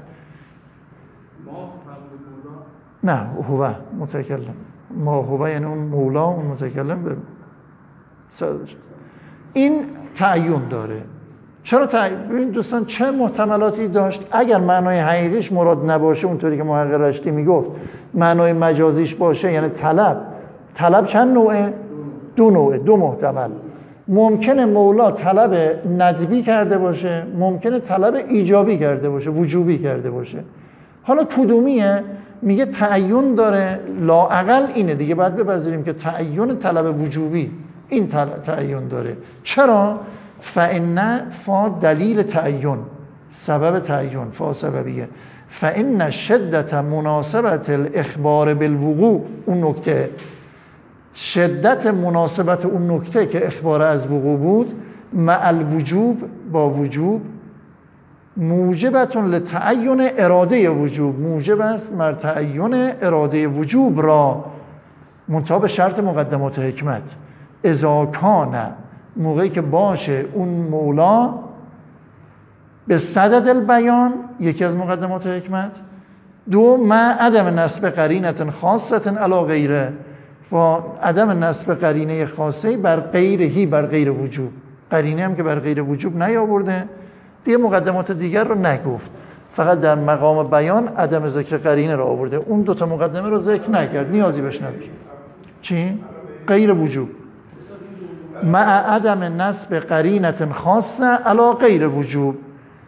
نه هو متکلم، ما هو یعنی اون مولا، اون متکلم به صددش. این تعین داره. چرا تعین؟ ببین دوستان چه محتملاتی داشت. اگر معنای حقیقیش مراد نباشه اونطوری که محقق رشتی میگفت، معنای مجازیش باشه، یعنی طلب چند نوعه؟ دو نوعه، دو محتمل. ممکنه مولا طلب ندبی کرده باشه، ممکنه طلب ایجابی کرده باشه، وجوبی کرده باشه. حالا کدومیه؟ میگه تعین داره، لااقل اینه دیگه، باید بپذیریم که تعین طلب وجوبی این تعین داره. چرا؟ فإن فا دلیل تعین، سبب تعین، فا سببیه. فإن شدت مناسبت الاخبار بالوقوع، اون نکته، شدت مناسبت اون نکته که اخبار از وقوع بود، مع الوجوب، با وجوب، موجبتون لتعین اراده وجوب، موجب است مر تعین اراده وجوب را، منتها به شرط مقدمات حکمت. اذا کان، موقعی که باشه اون مولا به صدد البیان، یکی از مقدمات حکمت. دو، مع عدم نسب قرینه خاصه علی غیره، با عدم نسب قرینه خاصه بر غیرهی، بر غیر وجوب. قرینه هم که بر غیر وجوب نیاورده دیگه، مقدمات دیگر رو نگفت، فقط در مقام بیان عدم ذکر قرینه رو آورده. اون دوتا مقدمه رو ذکر نکرد، نیازی بهش نداشت. چی؟ غیر وجوب، مع عدم نسب قرینه خاصه علی غیر وجوب،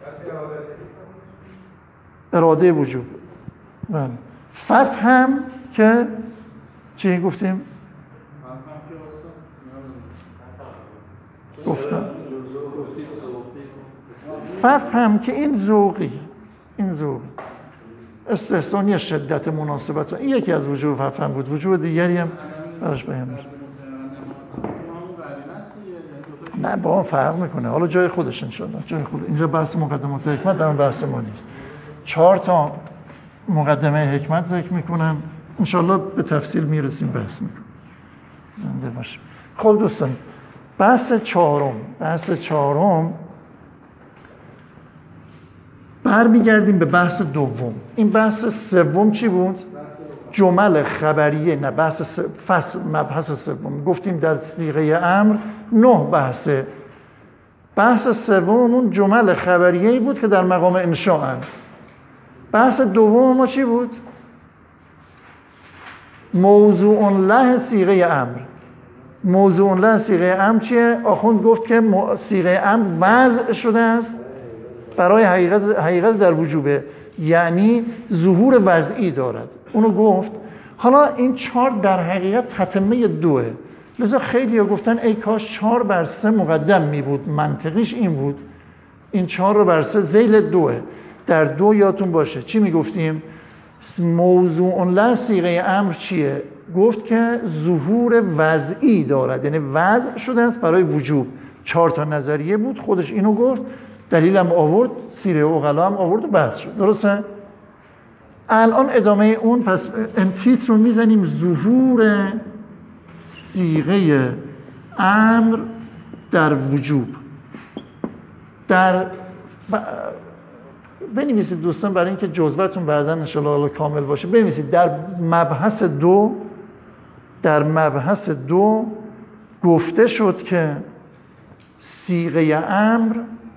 اراده وجوب. ففهم که چی گفتیم؟ گفتم ففهم که این ذوقی، این ذوق استحسانی شدت مناسبت، این یکی از وجوب ففهم بود. وجوب دیگری هم براش بیان میشه. نه با فرق میکنه، حالا جای خودش انشالله، جای خود. اینجا بحث مقدمات حکمت در بحث ما نیست. 4 تا مقدمه حکمت ذکر میکنم، انشالله به تفصیل میرسیم، بحث میکنم. زنده باشیم. خب دوستان، بحث چهارم برمیگردیم به بحث دوم. این بحث سوم چی بود؟ جمل خبریه، نه بحث فصل، مبحث سوم. گفتیم در صیغه امر 9 بحثه. بحث سوممون جمل خبریه‌ای بود که در مقام انشاء ان. بحث دوم ما چی بود؟ موضوع له صیغه امر. موضوع له صیغه امر چیه؟ آخوند گفت که صیغه امر وضع شده است برای حقیقت در وجوبه، یعنی ظهور وضعی دارد. اونو گفت. حالا این 4 در حقیقت تتمه 2، لذا خیلی ها گفتن ای کاش 4 بر 3 مقدم می بود. منطقیش این بود، این 4 رو بر 3 ذیل 2. در 2 یادتون باشه چی می گفتیم؟ موضوع له صیغه امر چیه؟ گفت که ظهور وضعی دارد، یعنی وضع شده است برای وجوب. 4 تا نظریه بود، خودش اینو گفت، دلیلم آورد، سیره عقلا هم آورد و بحث شد. درسته؟ الان ادامه اون. پس تیتر رو میزنیم ظهور صیغه امر در وجوب. بنویسید دوستان برای اینکه جزوه‌تون بعداً ان شاءالله کامل باشه. بنویسید در مبحث 2 گفته شد که صیغه امر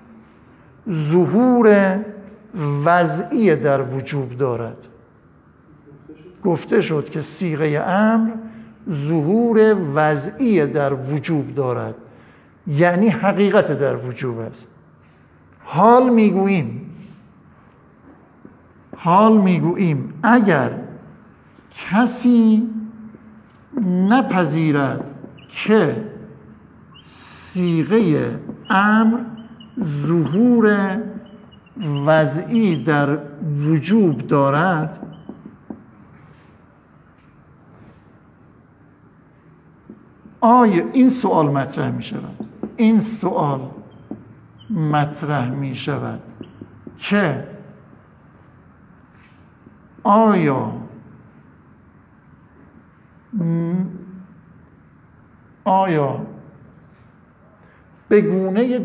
ظهور وضعی در وجوب دارد. گفته شد که صیغه امر ظهور وضعی در وجوب دارد، یعنی حقیقت در وجوب است. حال میگوییم اگر کسی نپذیرد که صیغه امر ظهور وضعی در وجوب دارد، آیا این سوال مطرح می شود که آیا به گونه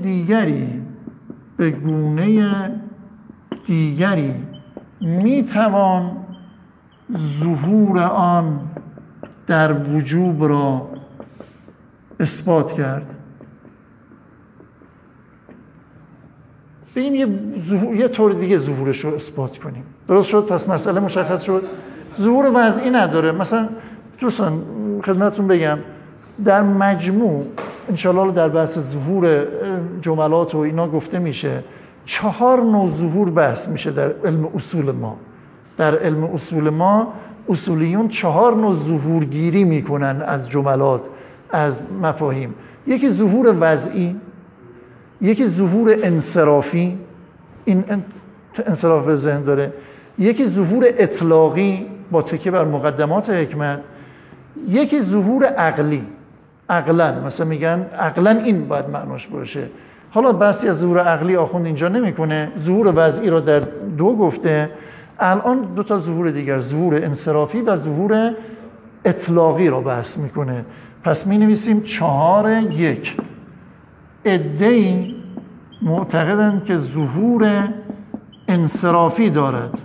دیگری می توان ظهور آن در وجوب را اثبات کرد؟ بگیم یه طور دیگه ظهورش رو اثبات کنیم. درست شد؟ پس مسئله مشخص شد. ظهور وضعی نداره. مثلا دوستان خدمتتون بگم در مجموع انشاءالله در بحث ظهور جملات و اینا گفته میشه 4 نوع ظهور بحث میشه در علم اصول ما. در علم اصول ما اصولیون 4 نوع ظهور گیری میکنن از جملات، از مفاهیم. یکی ظهور وضعی، یکی ظهور انصرافی، این انصراف به ذهن داره، یکی ظهور اطلاقی با تکیه بر مقدمات حکمت، یکی ظهور عقلی، عقلن مثلا میگن عقلن این باید معناش باشه. حالا بحثی از ظهور عقلی آخوند اینجا نمیکنه، ظهور وضعی رو در 2 گفته. الان 2 تا ظهور دیگر، ظهور انصرافی و ظهور اطلاقی رو بحث میکنه. پس می نویسیم 4:1 عده‌ای معتقدند که ظهور انصرافی دارد.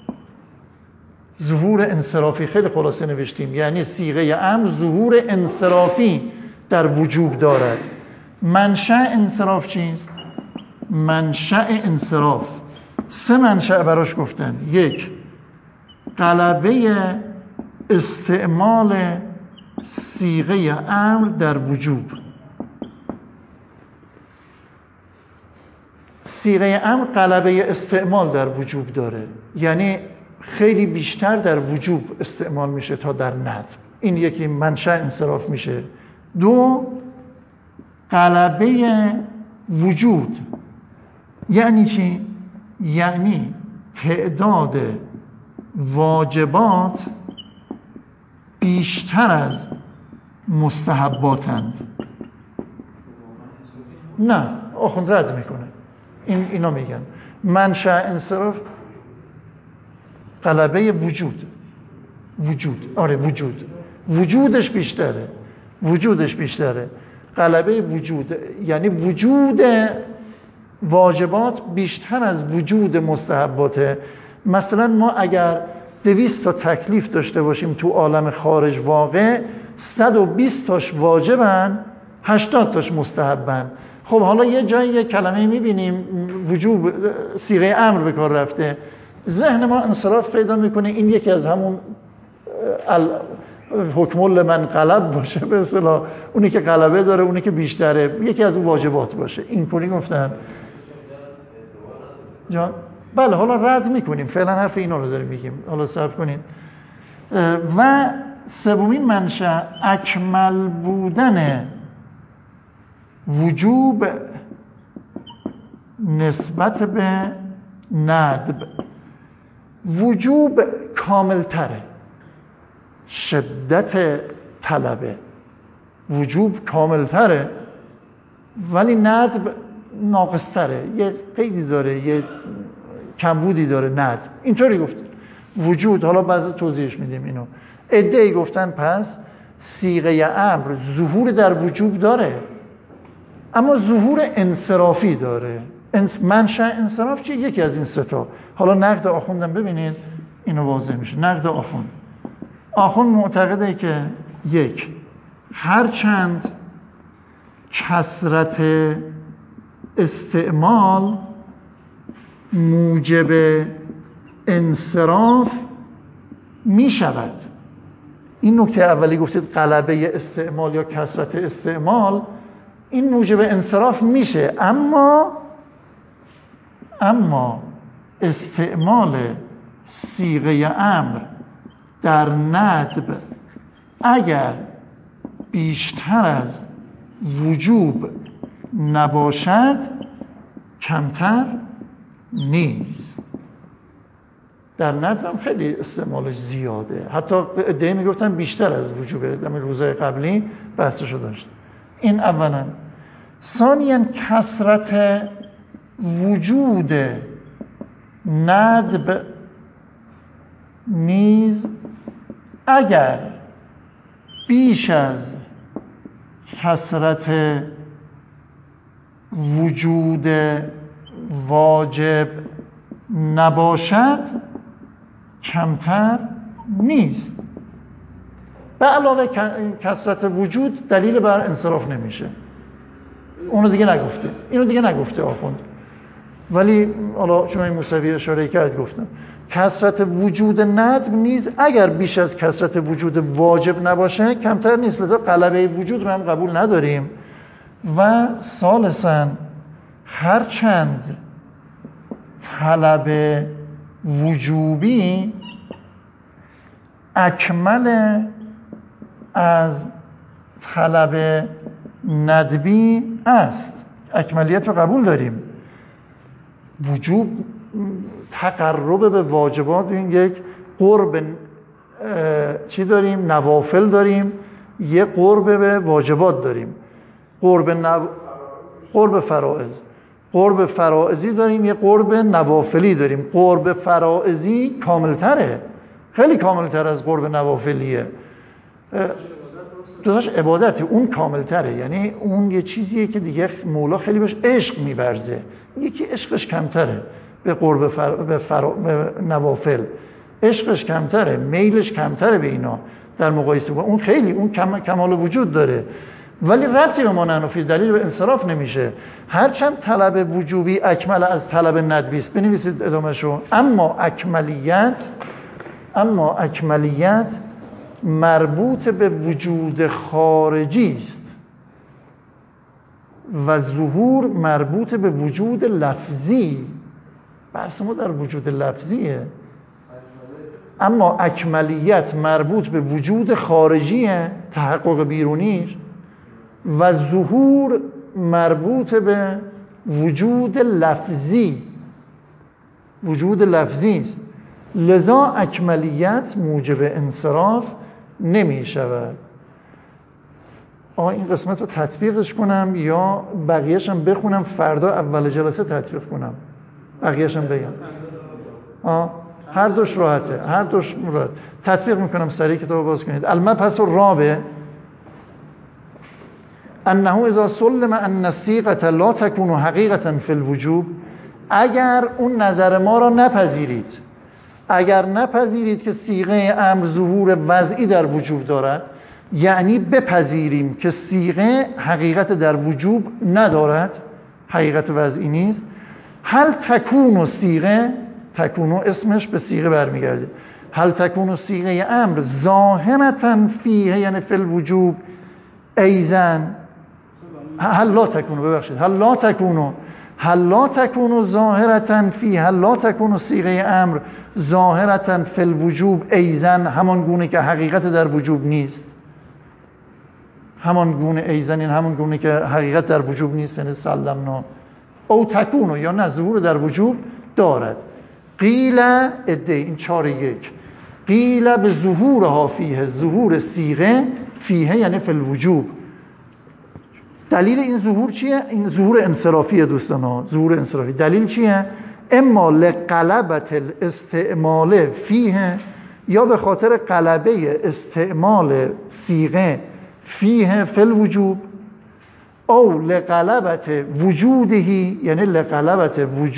ظهور انصرافی خیلی خلاصه نوشتیم، یعنی صیغه امر ظهور انصرافی در وجوب دارد. منشأ انصراف چیست؟ منشأ انصراف 3 منشأ براش گفتن. 1 غلبه استعمال صیغه امر در وجوب. صیغه امر غلبه استعمال در وجوب داره، یعنی خیلی بیشتر در وجوب استعمال میشه تا در ندب. این یکی منشأ انصراف میشه. 2 غلبه وجود. یعنی چی؟ یعنی تعداد واجبات بیشتر از مستحباتند. نه، آخوند رد میکنه. اینا میگن منشأ انصراف غلبه وجودش بیشتره. غلبه وجود یعنی وجود واجبات بیشتر از وجود مستحباته. مثلا ما اگر 200 تا تکلیف داشته باشیم تو عالم خارج واقع، 120 تاش واجبن، 80 تاش مستحبن. خب حالا یه جایی یه کلمه میبینیم وجوب صیغه امر به کار رفته، ذهن ما انصراف پیدا میکنه این یکی از همون حکم لمن غلب باشه، به اصطلاح اونی که غلبه داره، اونی که بیشتره، یکی از اون واجبات باشه. این طوری گفتن جان. بله حالا رد میکنیم، فعلا حرف اینا رو داریم میگیم، حالا صبر کنین. و 3مین منشأ اکمل بودن وجوب نسبت به ندب. وجوب کاملتره، شدت طلبه وجوب کاملتره، ولی ندب ناقصتره، یه قیدی داره، یه کمبودی داره ندب. اینطوری گفتن وجود. حالا بعد توضیحش میدیم اینو. عده‌ای گفتن پس صیغه امر ظهور در وجوب داره، اما ظهور انصرافی داره. منشأ انصراف چیه؟ یکی از این 3 تا. حالا نقد آخوندم ببینید اینو واضح میشه. نقد آخوند معتقده که 1 هرچند کثرت استعمال موجب انصراف می شود. این نکته اولی گفتید غلبه استعمال یا کثرت استعمال، این موجب انصراف میشه، اما اما استعمال صیغه امر در ندب اگر بیشتر از وجوب نباشد کمتر نیست. در ندب هم خیلی استعمالش زیاده، حتی ادعی میگفتن بیشتر از وجوبه. در روزهای قبلی بحثشو داشت. این اولا. ثانیاً کثرت وجود ندب نیز اگر بیش از کثرت وجود واجب نباشد کمتر نیست. به علاوه کثرت وجود دلیل بر انصراف نمیشه. اونو دیگه نگفته، اینو دیگه نگفته آخوند، ولی حالا چون این موسوی اشاره کرد گفتم کثرت وجود ندب نیز اگر بیش از کثرت وجود واجب نباشه کمتر نیست. لذا غلبه وجود رو هم قبول نداریم. و ثالثاً هرچند طلب وجوبی اکمل از طلب ندبی است، اکملیت رو قبول داریم. وجوب تقرب به واجبات، این یک قرب چی داریم؟ نوافل داریم، یه قرب به واجبات داریم. قرب فرائض، قرب فرائضی داریم، یه قرب نوافلی داریم. قرب فرائضی کاملتره، خیلی کاملتر از قرب نوافلیه. دوتاش عبادته، اون کاملتره، یعنی اون یه چیزیه که دیگه مولا خیلی بهش عشق می‌ورزه. یکی عشقش کمتره به قرب به نوافل، عشقش کمتره، میلش کمتره به اینا در مقایسه با اون. خیلی اون کمال وجود داره، ولی ربطی به منافی دلیل به انصراف نمیشه. هرچند طلب وجوبی اکمل از طلب ندبی است. بنویسید ادامهشو. اما اکملیت مربوط به وجود خارجی است و ظهور مربوط به وجود لفظی. بحث ما در وجود لفظیه. اما اکملیت مربوط به وجود خارجیه، تحقق بیرونیش، و ظهور مربوط به وجود لفظی، وجود لفظی است. لذا اکملیت موجب انصراف نمی شود. این قسمت رو تطبیقش کنم یا بقیهش هم بخونم فردا اول جلسه تطبیق کنم؟ بقیهش هم بگم؟ هر دوش راحته، هر دوش راحت. تطبیق میکنم، سریع کتاب باز کنید. المبحث الرابع انه اذا سلم ان الصیغه لا تكون حقیقتا فی الوجوب، اگر اون نظر ما را نپذیرید، اگر نپذیرید که صیغه امر ظهور وضعی در وجوب دارد، یعنی بپذیریم که صیغه حقیقت در وجوب ندارد، حقیقت وضعی نیست. هل تکون صیغه، تکون اسمش به صیغه برمیگرده، هل تکون صیغه امر ظاهرة فیه یعنی فی الوجوب ایزن، هل لا تکون، ببخشید، هل لا تکون ظاهرة فیه، هل لا تکون صیغه امر ظاهرة فی الوجوب ایزن، همان گونه که حقیقت در وجوب نیست. همان گونه ایزن این همان گونه که حقیقت در وجوب نیست، یعنی سلمنا. او تکون یا نه ظهور در وجوب دارد. قیل ادعی این 4-1 قیل به ظهورها فیه، ظهور صیغه فیه یعنی فی الوجوب. دلیل این ظهور چیه؟ این ظهور انصرافیه دوستان، ظهور انصرافی. دلیل چیه؟ اما لقلبت الاستعمال فیه، یا به خاطر قلبه استعمال صیغه فیه فی الوجوب، او لقلبت وجودهی یعنی لقلبت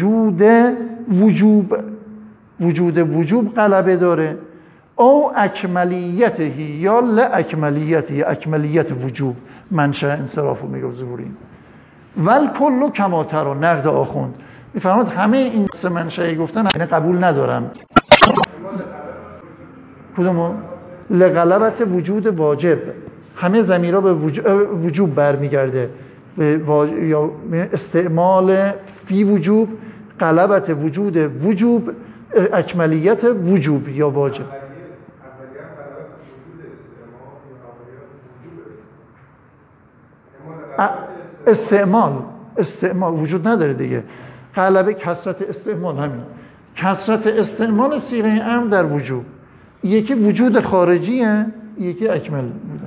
وجوب قلبه داره، او اکملیتهی یا لاکملیته، اکملیت وجوب منشأ انصرافو میگه ظهوری. ول کلو کما ترى، نقد آخوند میفرماد همه این سه منشأی گفتن یعنی قبول ندارم. کدومو؟ لغلبت وجود واجب، همه ضمیرها به وجوب برمیگرده، یا استعمال فی وجوب غلبت وجود وجوب، اکملیت وجوب یا واجب. استعمال وجود نداره دیگه. غلبه کثرت استعمال، همین کثرت استعمال صیغه امر در وجوب، یکی وجود خارجیه، یکی اکمل بوده.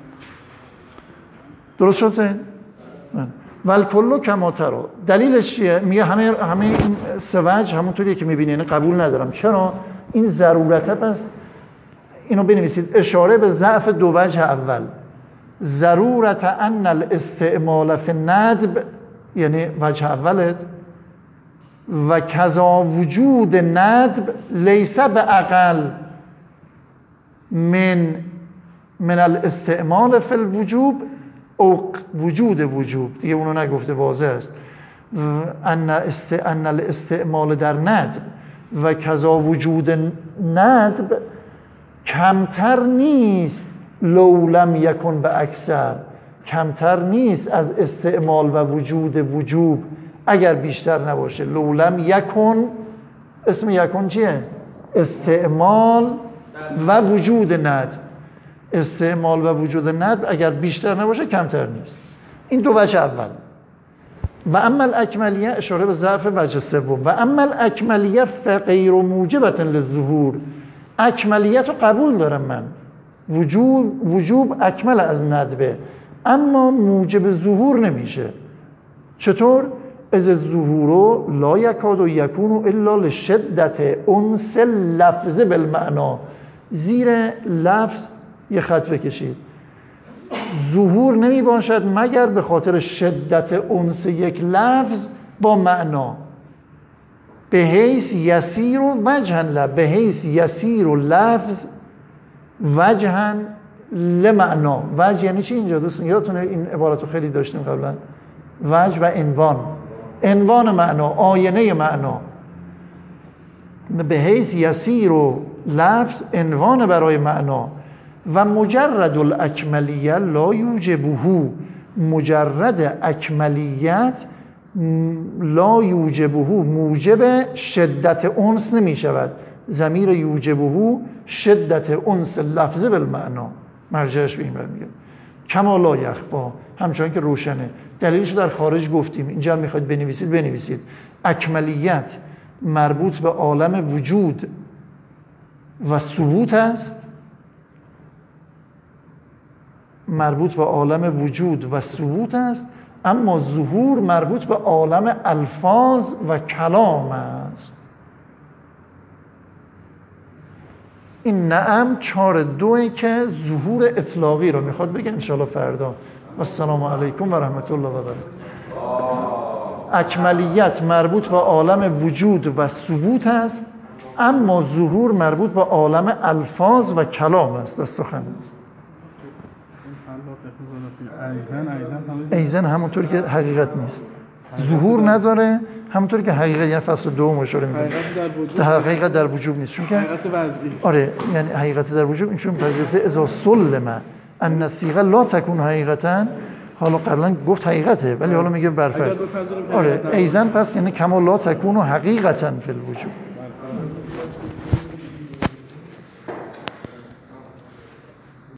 درست شد؟ والکل کما تری. دلیلش چیه؟ میگه همه این سه وجه همونطوری که میبینین قبول ندارم. چرا؟ این ضرورته. پس اینو بنویسید، اشاره به ضعف دو وجه اول. ضرورت ان الاستعمال فی الندب، یعنی وجه اولت، و کذا وجود ندب لیس باقل من الاستعمال فی الوجوب او وجود وجوب. دیگه اونو نگفته، واضح است. ان الاستعمال در ندب و کذا وجود ندب کمتر نیست لو لم یکن به اکثر، کمتر نیست از استعمال و وجود وجوب اگر بیشتر نباشه. لو لم یکن، اسم یکن چیه؟ استعمال و وجود ندب. استعمال و وجود ندب اگر بیشتر نباشه کمتر نیست. این دو وجه اول. و اما الاکملیه، اشاره به ضعف وجه سوم. و اما الاکملیه فغیر موجبه للظهور. اکملیت رو قبول دارم من، وجوب اکمل از ندبه، اما موجب ظهور نمیشه. چطور؟ از الظهور لا یکاد و یکون الا لشدت انس لفظ بالمعنا. زیر لفظ یه خط بکشید. ظهور نمی باشد مگر به خاطر شدت انس یک لفظ با معنا. به حیث یسیر و وجهن، به حیث یسیر و لفظ وجهن لمعنا. وجه یعنی چی اینجا دوستان؟ یادتونه این عبارت رو خیلی داشتیم قبلا. وجه و عنوان، عنوان معنا، آینه معنا. به حیث یسیر و لفظ عنوان برای معنا. و مجرد الاکملیه لا یوجبه. مجرد اکملیت لا یوجبه موجب شدت انس نمی شود. ضمیر یوجبه شدت انس لفظ بالمعنا، مرجعش به این برمیگرده. کما لا یخفا، همچنان که روشنه. دلیلش در خارج گفتیم، اینجا هم میخواید بنویسید. اکملیت مربوط به عالم وجود و ثبوت است، مربوط به عالم وجود و ثبوت است، اما ظهور مربوط به عالم الفاظ و کلام است. این نعم 4.2 که ظهور اطلاقی رو میخواد بگه انشاءالله فردا. و السلام علیکم و رحمت الله و برکاته. اکملیت مربوط به عالم وجود و ثبوت است، اما ظهور مربوط به عالم الفاظ و کلام است، از سخن است. ایزن همونطور که حقیقت نیست، ظهور نداره، همونطور که حقیقت، یعنی فصل دوم اشاره می‌کنه حقیقت در وجوب نیست، چون که حقیقت وضعی. آره، یعنی حقیقت در وجوب این چون پذیرفته اذا سلم ان الصیغه لا تکون حقیقتا. حالا قبلا گفت حقیقته ولی حالا میگه برفرض. آره ایزن، پس یعنی کما لا تکون حقیقتا فی الوجوب.